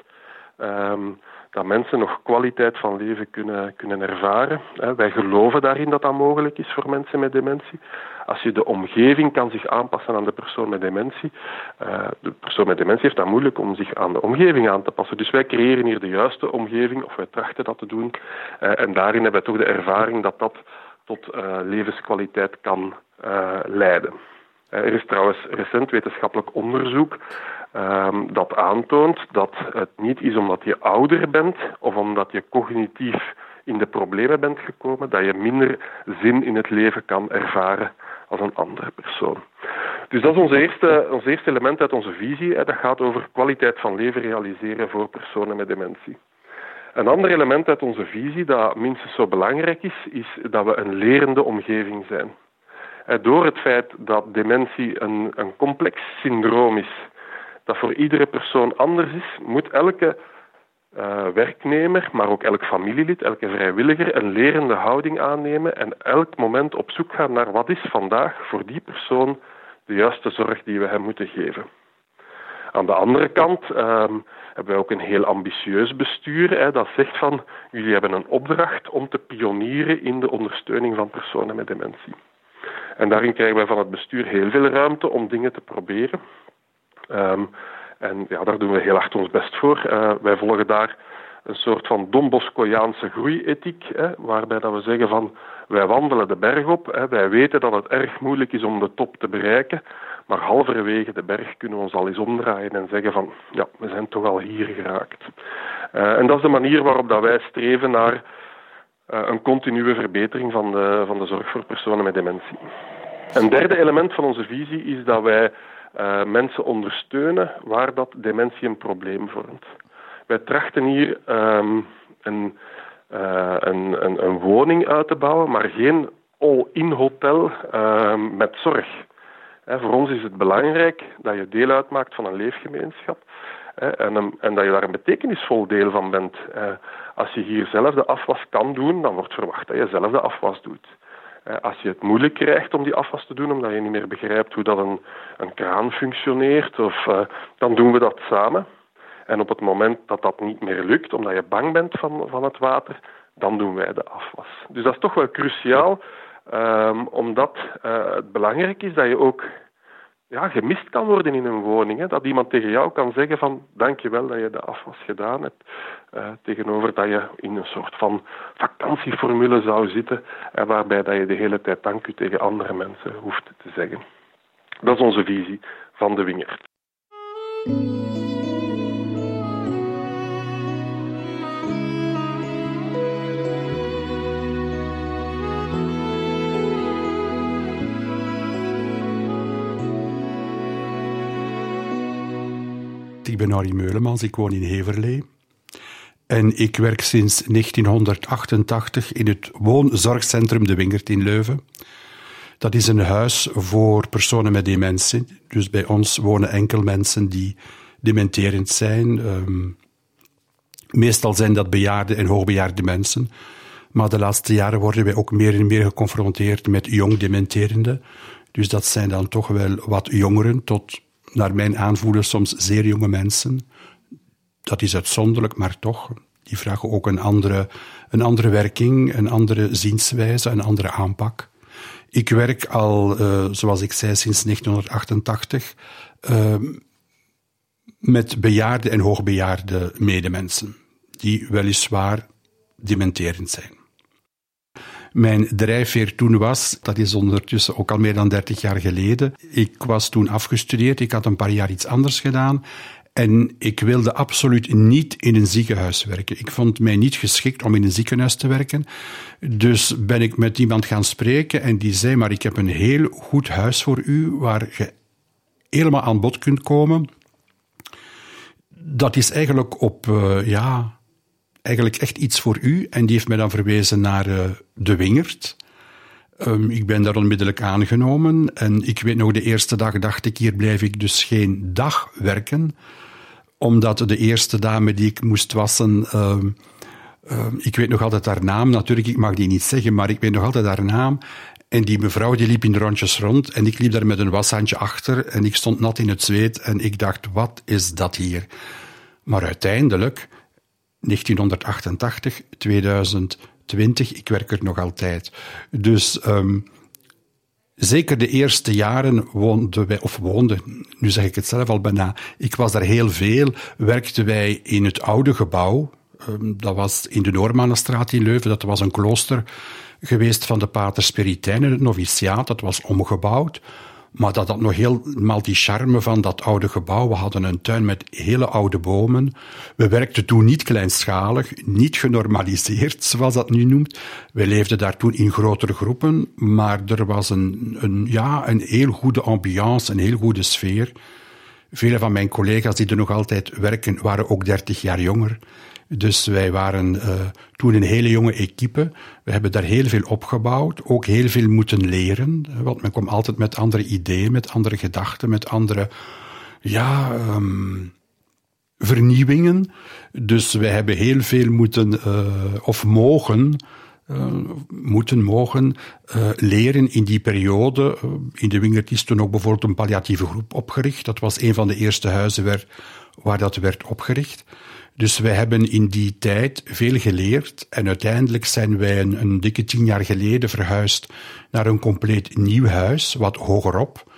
dat mensen nog kwaliteit van leven kunnen ervaren. Wij geloven daarin dat dat mogelijk is voor mensen met dementie. Als je de omgeving kan zich aanpassen aan de persoon met dementie. De persoon met dementie heeft dat moeilijk om zich aan de omgeving aan te passen. Dus wij creëren hier de juiste omgeving, of wij trachten dat te doen. En daarin hebben wij toch de ervaring dat dat tot levenskwaliteit kan leiden. Er is trouwens recent wetenschappelijk onderzoek dat aantoont dat het niet is omdat je ouder bent of omdat je cognitief in de problemen bent gekomen, dat je minder zin in het leven kan ervaren als een andere persoon. Dus dat is ons eerste element uit onze visie. Dat gaat over kwaliteit van leven realiseren voor personen met dementie. Een ander element uit onze visie dat minstens zo belangrijk is dat we een lerende omgeving zijn. Door het feit dat dementie een complex syndroom is, dat voor iedere persoon anders is, moet elke werknemer, maar ook elk familielid, elke vrijwilliger een lerende houding aannemen en elk moment op zoek gaan naar wat is vandaag voor die persoon de juiste zorg die we hem moeten geven. Aan de andere kant hebben wij ook een heel ambitieus bestuur. Dat zegt van, jullie hebben een opdracht om te pionieren in de ondersteuning van personen met dementie. En daarin krijgen wij van het bestuur heel veel ruimte om dingen te proberen. En ja, daar doen we heel hard ons best voor. Wij volgen daar een soort van Don Boscoiaanse groeiethiek, waarbij dat we zeggen van, wij wandelen de berg op. Wij weten dat het erg moeilijk is om de top te bereiken, maar halverwege de berg kunnen we ons al eens omdraaien en zeggen van, ja, we zijn toch al hier geraakt. En dat is de manier waarop dat wij streven naar een continue verbetering van de zorg voor personen met dementie. Een derde element van onze visie is dat wij mensen ondersteunen waar dat dementie een probleem vormt. Wij trachten hier een woning uit te bouwen, maar geen all-in hotel met zorg. Voor ons is het belangrijk dat je deel uitmaakt van een leefgemeenschap en dat je daar een betekenisvol deel van bent. Als je hier zelf de afwas kan doen, dan wordt verwacht dat je zelf de afwas doet. Als je het moeilijk krijgt om die afwas te doen, omdat je niet meer begrijpt hoe dat een kraan functioneert, dan doen we dat samen. En op het moment dat dat niet meer lukt, omdat je bang bent van het water, dan doen wij de afwas. Dus dat is toch wel cruciaal, omdat het belangrijk is dat je ook gemist kan worden in een woning. Dat iemand tegen jou kan zeggen van, dankjewel dat je de afwas gedaan hebt. Tegenover dat je in een soort van vakantieformule zou zitten, waarbij dat je de hele tijd dank u tegen andere mensen hoeft te zeggen. Dat is onze visie van de Wingert. Ik ben Harry Meulemans, ik woon in Heverlee. En ik werk sinds 1988 in het woonzorgcentrum De Wingert in Leuven. Dat is een huis voor personen met dementie. Dus bij ons wonen enkel mensen die dementerend zijn. Meestal zijn dat bejaarde en hoogbejaarde mensen. Maar de laatste jaren worden wij ook meer en meer geconfronteerd met jong dementerenden. Dus dat zijn dan toch wel wat jongeren tot, naar mijn aanvoelen, soms zeer jonge mensen. Dat is uitzonderlijk, maar toch. Die vragen ook een andere werking, een andere zienswijze, een andere aanpak. Ik werk al, zoals ik zei, sinds 1988 met bejaarde en hoogbejaarde medemensen, die weliswaar dementerend zijn. Mijn drijfveer toen was, dat is ondertussen ook al meer dan 30 jaar geleden, ik was toen afgestudeerd, ik had een paar jaar iets anders gedaan en ik wilde absoluut niet in een ziekenhuis werken. Ik vond mij niet geschikt om in een ziekenhuis te werken. Dus ben ik met iemand gaan spreken en die zei, maar ik heb een heel goed huis voor u waar je helemaal aan bod kunt komen. Dat is eigenlijk eigenlijk echt iets voor u. En die heeft mij dan verwezen naar De Wingert. Ik ben daar onmiddellijk aangenomen. En ik weet nog, de eerste dag dacht ik, hier blijf ik dus geen dag werken. Omdat de eerste dame die ik moest wassen, ik weet nog altijd haar naam. Natuurlijk, ik mag die niet zeggen, maar ik weet nog altijd haar naam. En die mevrouw die liep in de rondjes rond en ik liep daar met een washandje achter en ik stond nat in het zweet en ik dacht, wat is dat hier? Maar uiteindelijk, 1988, 2020, ik werk er nog altijd. Dus zeker de eerste jaren woonden, nu zeg ik het zelf al bijna, ik was daar heel veel, werkten wij in het oude gebouw. Dat was in de Noormannenstraat in Leuven, dat was een klooster geweest van de paters Peritijnen, het noviciaat, dat was omgebouwd. Maar dat had nog helemaal die charme van dat oude gebouw. We hadden een tuin met hele oude bomen. We werkten toen niet kleinschalig, niet genormaliseerd, zoals dat nu noemt. We leefden daar toen in grotere groepen, maar er was een heel goede ambiance, een heel goede sfeer. Vele van mijn collega's die er nog altijd werken, waren ook 30 jaar jonger. Dus wij waren toen een hele jonge equipe. We hebben daar heel veel opgebouwd, ook heel veel moeten leren. Want men kwam altijd met andere ideeën, met andere gedachten, met andere vernieuwingen. Dus wij hebben heel veel mogen leren in die periode. In de Wingert is toen ook bijvoorbeeld een palliatieve groep opgericht. Dat was een van de eerste huizen waar dat werd opgericht. Dus wij hebben in die tijd veel geleerd en uiteindelijk zijn wij een dikke 10 jaar geleden verhuisd naar een compleet nieuw huis, wat hogerop,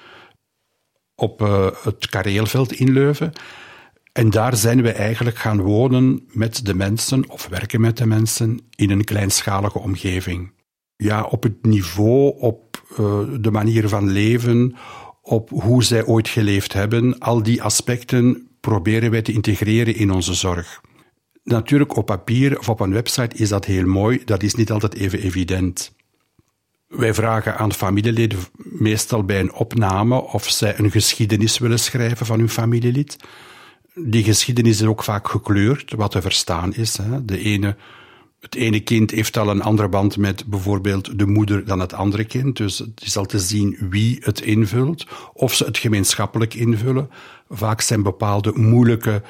op het Kareelveld in Leuven. En daar zijn we eigenlijk gaan wonen met de mensen, of werken met de mensen, in een kleinschalige omgeving. Ja, op het niveau, op de manier van leven, op hoe zij ooit geleefd hebben, al die aspecten proberen wij te integreren in onze zorg. Natuurlijk, op papier of op een website is dat heel mooi, dat is niet altijd even evident. Wij vragen aan familieleden meestal bij een opname of zij een geschiedenis willen schrijven van hun familielid. Die geschiedenis is ook vaak gekleurd, wat te verstaan is. Het ene kind heeft al een andere band met bijvoorbeeld de moeder dan het andere kind. Dus het is al te zien wie het invult, of ze het gemeenschappelijk invullen. Vaak zijn bepaalde moeilijke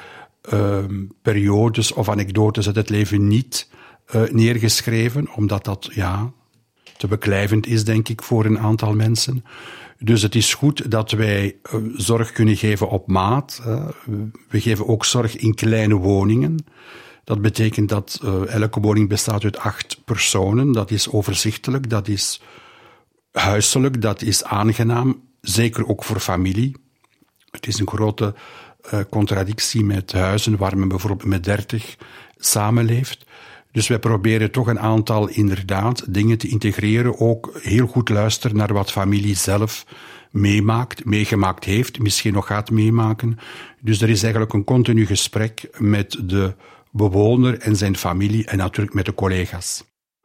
periodes of anekdotes uit het leven niet neergeschreven, omdat dat te beklijvend is, denk ik, voor een aantal mensen. Dus het is goed dat wij zorg kunnen geven op maat. We geven ook zorg in kleine woningen. Dat betekent dat elke woning bestaat uit 8 personen. Dat is overzichtelijk, dat is huiselijk, dat is aangenaam. Zeker ook voor familie. Het is een grote contradictie met huizen waar men bijvoorbeeld met 30 samenleeft. Dus wij proberen toch een aantal inderdaad dingen te integreren. Ook heel goed luisteren naar wat familie zelf meegemaakt heeft, misschien nog gaat meemaken. Dus er is eigenlijk een continu gesprek met de bewoner en zijn familie en natuurlijk met de collega's.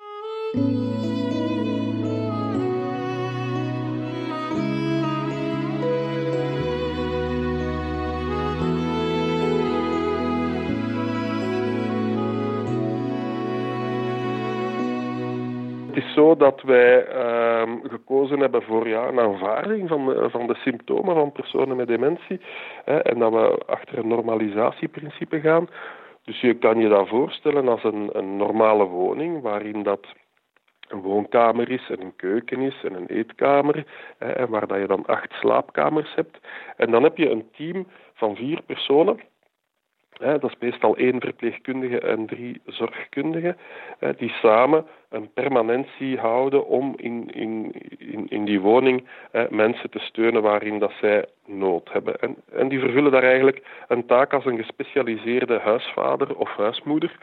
Het is zo dat wij gekozen hebben voor een aanvaarding van de symptomen van personen met dementie. En dat we achter een normalisatieprincipe gaan. Dus je kan je dat voorstellen als een normale woning, waarin dat een woonkamer is en een keuken is en een eetkamer. En waar dat je dan 8 slaapkamers hebt. En dan heb je een team van 4 personen. Dat is meestal 1 verpleegkundige en 3 zorgkundigen, die samen een permanentie houden om in die woning mensen te steunen waarin dat zij nood hebben. En die vervullen daar eigenlijk een taak als een gespecialiseerde huisvader of huismoeder.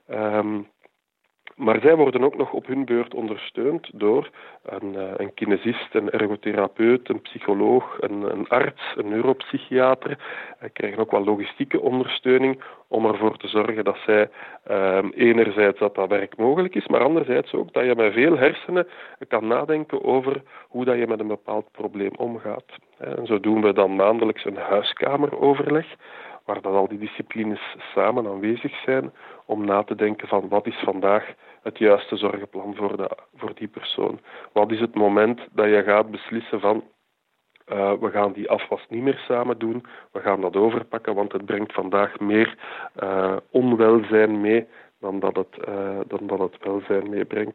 Maar zij worden ook nog op hun beurt ondersteund door een kinesist, een ergotherapeut, een psycholoog, een arts, een neuropsychiater. Zij krijgen ook wel logistieke ondersteuning om ervoor te zorgen dat zij enerzijds dat werk mogelijk is, maar anderzijds ook dat je met veel hersenen kan nadenken over hoe dat je met een bepaald probleem omgaat. En zo doen we dan maandelijks een huiskameroverleg, waar dat al die disciplines samen aanwezig zijn om na te denken van wat is vandaag het juiste zorgenplan voor die persoon. Wat is het moment dat je gaat beslissen van we gaan die afwas niet meer samen doen, we gaan dat overpakken, want het brengt vandaag meer onwelzijn mee dan dat het welzijn meebrengt.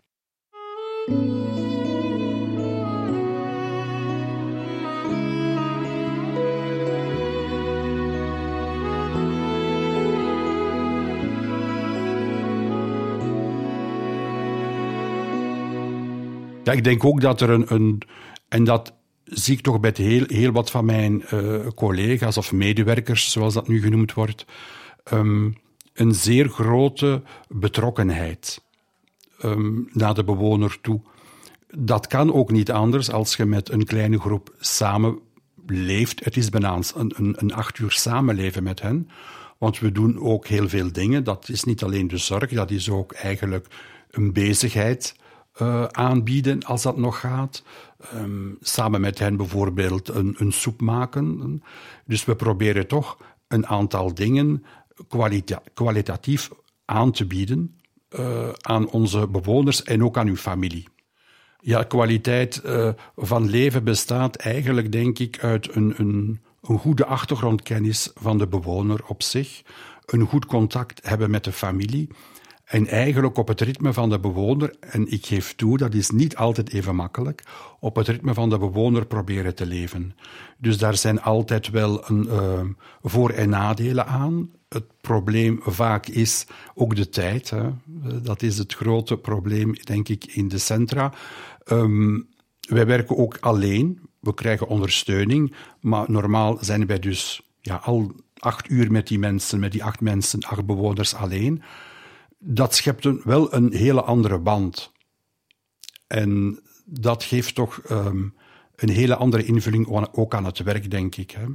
Ja, ik denk ook dat er en dat zie ik toch bij heel wat van mijn collega's of medewerkers, zoals dat nu genoemd wordt, een zeer grote betrokkenheid naar de bewoner toe. Dat kan ook niet anders als je met een kleine groep samenleeft. Het is bijna een 8 uur samenleven met hen. Want we doen ook heel veel dingen. Dat is niet alleen de zorg, dat is ook eigenlijk een bezigheid aanbieden als dat nog gaat. Samen met hen bijvoorbeeld een soep maken. Dus we proberen toch een aantal dingen kwalitatief aan te bieden aan onze bewoners en ook aan uw familie. Ja, kwaliteit van leven bestaat eigenlijk, denk ik, uit een goede achtergrondkennis van de bewoner op zich, een goed contact hebben met de familie en eigenlijk op het ritme van de bewoner, en ik geef toe, dat is niet altijd even makkelijk, op het ritme van de bewoner proberen te leven. Dus daar zijn altijd wel voor- en nadelen aan. Het probleem vaak is ook de tijd. Hè. Dat is het grote probleem, denk ik, in de centra. Wij werken ook alleen. We krijgen ondersteuning. Maar normaal zijn wij dus al 8 uur met die mensen, met die 8 mensen, 8 bewoners alleen. Dat schept wel een hele andere band. En dat geeft toch een hele andere invulling ook aan het werk, denk ik. Hè.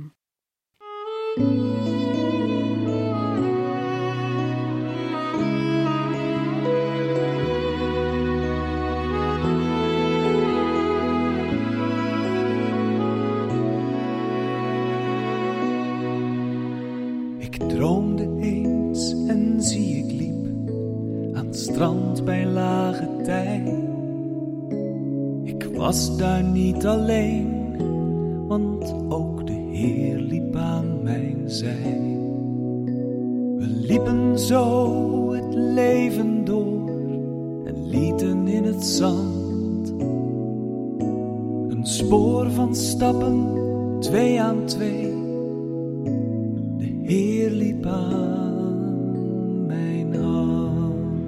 Droomde eens en zie ik liep aan het strand bij lage tij. Ik was daar niet alleen, want ook de Heer liep aan mijn zij. We liepen zo het leven door en lieten in het zand een spoor van stappen, 2 aan 2. Heer liep aan mijn hand.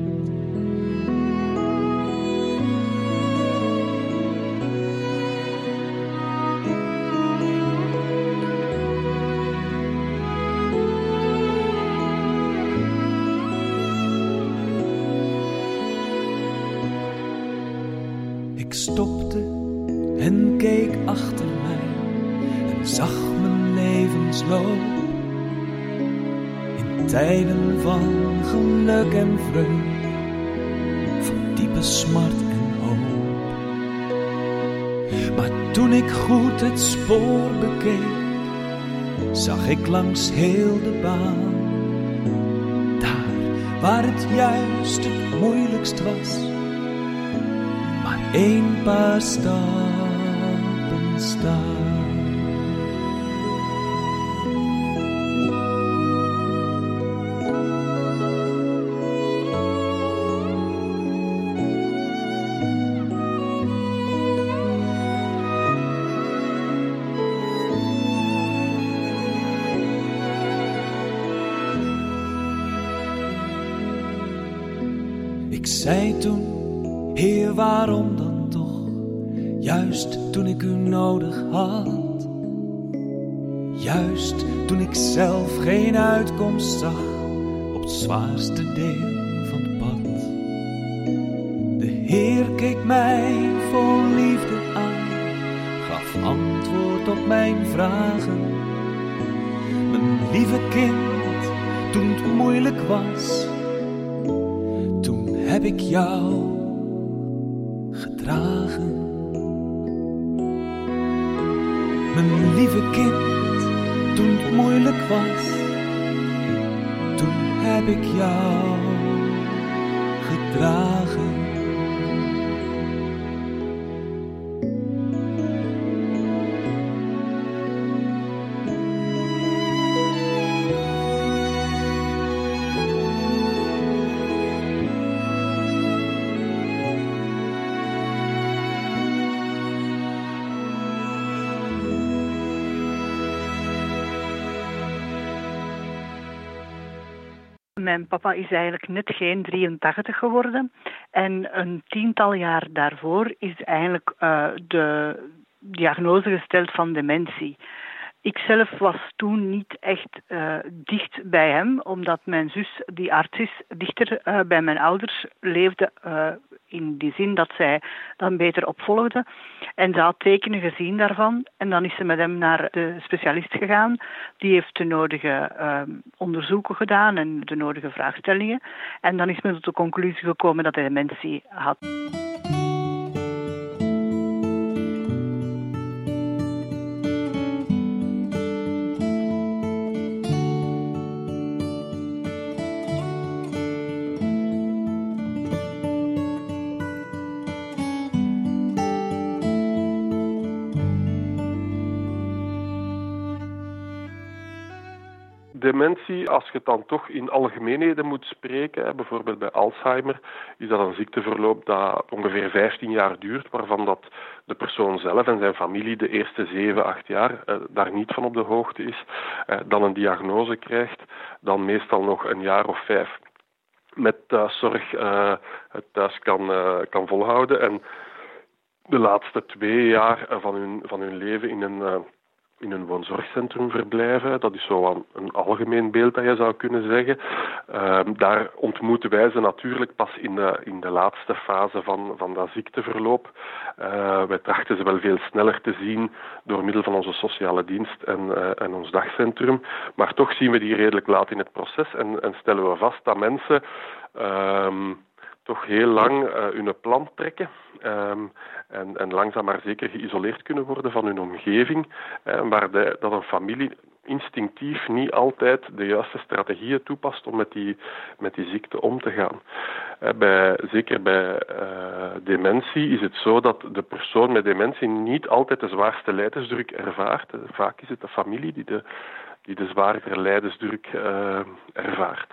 Ik stopte en keek achter mij en zag mijn levensloop. Tijden van geluk en vreugd, van diepe smart en hoop. Maar toen ik goed het spoor bekeek, zag ik langs heel de baan, daar waar het juist het moeilijkst was, maar 1 paar stappen staan. Ik zei toen, Heer, waarom dan toch? Juist toen ik u nodig had. Juist toen ik zelf geen uitkomst zag op het zwaarste deel van het pad. De Heer keek mij vol liefde aan, gaf antwoord op mijn vragen. Mijn lieve kind, toen het moeilijk was, heb ik jou gedragen. Mijn lieve kind, toen het moeilijk was, toen heb ik jou gedragen. Mijn papa is eigenlijk net geen 83 geworden. En een 10-tal jaar daarvoor is eigenlijk de diagnose gesteld van dementie. Ik zelf was toen niet echt dicht bij hem, omdat mijn zus, die arts is, dichter bij mijn ouders leefde. In die zin dat zij dan beter opvolgde. En ze had tekenen gezien daarvan. En dan is ze met hem naar de specialist gegaan. Die heeft de nodige onderzoeken gedaan en de nodige vraagstellingen. En dan is men tot de conclusie gekomen dat hij dementie had. Dementie, als je het dan toch in algemeenheden moet spreken, bijvoorbeeld bij Alzheimer, is dat een ziekteverloop dat ongeveer 15 jaar duurt, waarvan dat de persoon zelf en zijn familie de eerste 7-8 jaar daar niet van op de hoogte is, dan een diagnose krijgt, dan meestal nog een jaar of 5 met thuiszorg het thuis kan volhouden en de laatste 2 jaar van hun leven in een woonzorgcentrum verblijven. Dat is zo een algemeen beeld dat je zou kunnen zeggen. Daar ontmoeten wij ze natuurlijk pas in de laatste fase van dat ziekteverloop. Wij trachten ze wel veel sneller te zien door middel van onze sociale dienst en ons dagcentrum. Maar toch zien we die redelijk laat in het proces en stellen we vast dat mensen toch heel lang hun plan trekken en langzaam maar zeker geïsoleerd kunnen worden van hun omgeving, waar dat een familie instinctief niet altijd de juiste strategieën toepast om met die ziekte om te gaan. Zeker bij dementie is het zo dat de persoon met dementie niet altijd de zwaarste lijdensdruk ervaart. Vaak is het de familie die de zwaardere lijdensdruk ervaart.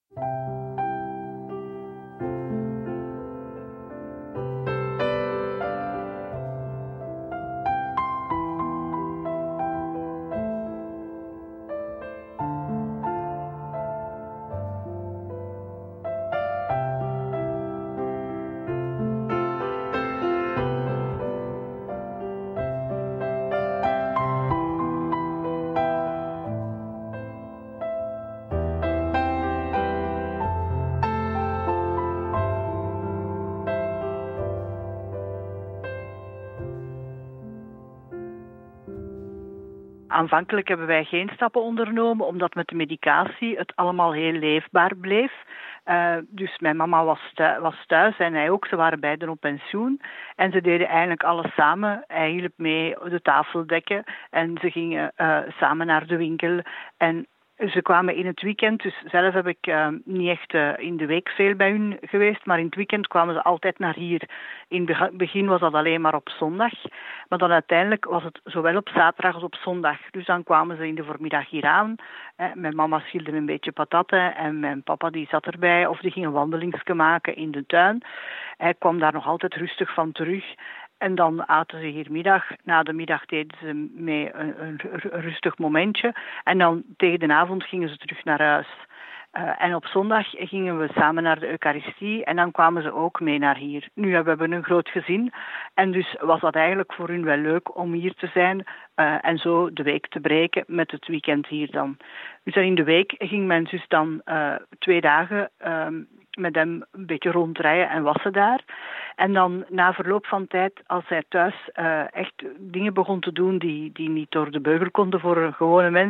Aanvankelijk hebben wij geen stappen ondernomen, omdat met de medicatie het allemaal heel leefbaar bleef. Dus mijn mama was thuis en hij ook. Ze waren beiden op pensioen. En ze deden eigenlijk alles samen. Hij hielp mee de tafel dekken en ze gingen samen naar de winkel. En ze kwamen in het weekend, dus zelf heb ik niet echt in de week veel bij hun geweest, maar in het weekend kwamen ze altijd naar hier. In het begin was dat alleen maar op zondag, maar dan uiteindelijk was het zowel op zaterdag als op zondag. Dus dan kwamen ze in de voormiddag hier aan. Mijn mama schilde een beetje patatten en mijn papa die zat erbij of die ging een wandelingsje maken in de tuin. Hij kwam daar nog altijd rustig van terug. En dan aten ze hier middag. Na de middag deden ze mee een rustig momentje. En dan tegen de avond gingen ze terug naar huis. En op zondag gingen we samen naar de Eucharistie en dan kwamen ze ook mee naar hier. Nu hebben we een groot gezin en dus was dat eigenlijk voor hun wel leuk om hier te zijn en zo de week te breken met het weekend hier dan. Dus in de week ging mijn zus dan 2 dagen met hem een beetje rondrijden en wassen daar. En dan na verloop van tijd, als hij thuis echt dingen begon te doen die niet door de beugel konden voor een gewone mens,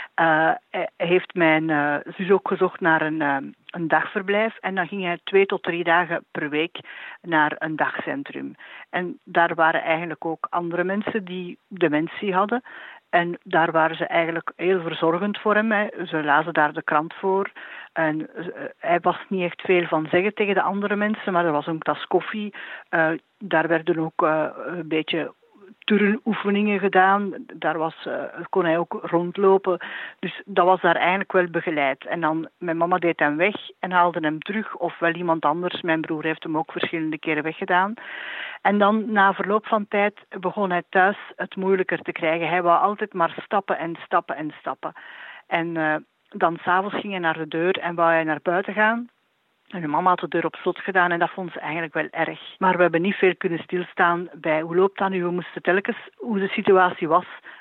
heeft mijn zus ook gezocht naar een dagverblijf. En dan ging hij 2 tot 3 dagen per week naar een dagcentrum. En daar waren eigenlijk ook andere mensen die dementie hadden. En daar waren ze eigenlijk heel verzorgend voor hem. Ze lazen daar de krant voor. En hij was niet echt veel van zeggen tegen de andere mensen, maar er was een tas koffie. Daar werden ook een beetje turnoefeningen gedaan. Daar kon hij ook rondlopen. Dus dat was daar eigenlijk wel begeleid. En dan, mijn mama deed hem weg en haalde hem terug. Of wel iemand anders. Mijn broer heeft hem ook verschillende keren weggedaan. En dan, na verloop van tijd, begon hij thuis het moeilijker te krijgen. Hij wou altijd maar stappen en stappen en stappen. En dan s'avonds ging hij naar de deur en wou hij naar buiten gaan. En de mama had de deur op slot gedaan en dat vond ze eigenlijk wel erg. Maar we hebben niet veel kunnen stilstaan bij hoe loopt dat nu. We moesten telkens, hoe de situatie was,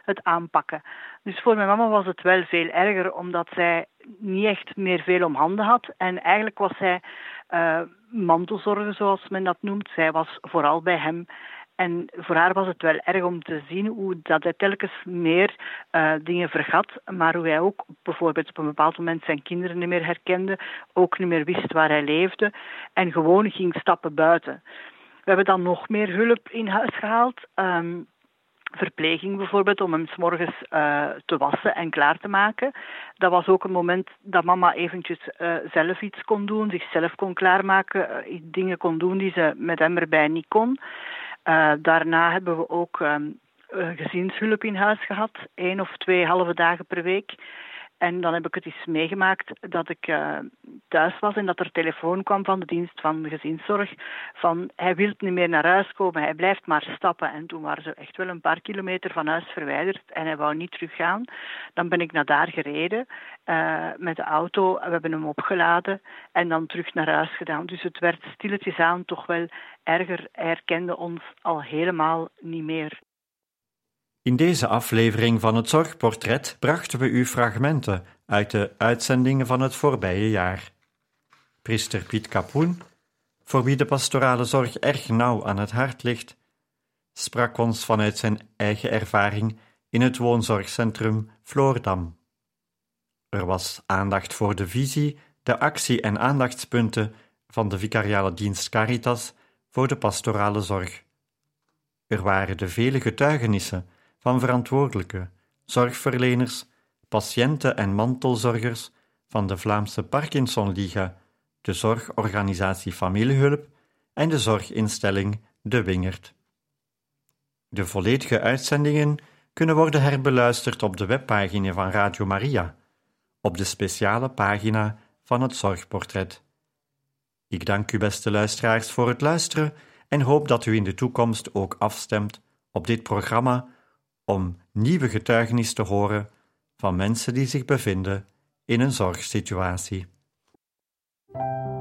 het aanpakken. Dus voor mijn mama was het wel veel erger, omdat zij niet echt meer veel om handen had. En eigenlijk was zij mantelzorger, zoals men dat noemt. Zij was vooral bij hem. En voor haar was het wel erg om te zien hoe dat hij telkens meer dingen vergat, maar hoe hij ook bijvoorbeeld op een bepaald moment zijn kinderen niet meer herkende, ook niet meer wist waar hij leefde en gewoon ging stappen buiten. We hebben dan nog meer hulp in huis gehaald. Verpleging bijvoorbeeld, om hem 's morgens te wassen en klaar te maken. Dat was ook een moment dat mama eventjes zelf iets kon doen, zichzelf kon klaarmaken, dingen kon doen die ze met hem erbij niet kon. Daarna hebben we ook gezinshulp in huis gehad, 1 of 2 halve dagen per week. En dan heb ik het eens meegemaakt dat ik thuis was en dat er telefoon kwam van de dienst van gezinszorg van hij wil niet meer naar huis komen, hij blijft maar stappen. En toen waren ze echt wel een paar kilometer van huis verwijderd en hij wou niet teruggaan. Dan ben ik naar daar gereden met de auto, we hebben hem opgeladen en dan terug naar huis gedaan. Dus het werd stilletjes aan toch wel erger. Hij herkende ons al helemaal niet meer. In deze aflevering van het Zorgportret brachten we u fragmenten uit de uitzendingen van het voorbije jaar. Priester Piet Kapoen, voor wie de pastorale zorg erg nauw aan het hart ligt, sprak ons vanuit zijn eigen ervaring in het woonzorgcentrum Floordam. Er was aandacht voor de visie, de actie- en aandachtspunten van de vicariale dienst Caritas voor de pastorale zorg. Er waren de vele getuigenissen van verantwoordelijke zorgverleners, patiënten en mantelzorgers van de Vlaamse Parkinson-liga, de zorgorganisatie Familiehulp en de zorginstelling De Wingert. De volledige uitzendingen kunnen worden herbeluisterd op de webpagina van Radio Maria, op de speciale pagina van het Zorgportret. Ik dank u, beste luisteraars, voor het luisteren en hoop dat u in de toekomst ook afstemt op dit programma om nieuwe getuigenis te horen van mensen die zich bevinden in een zorgsituatie.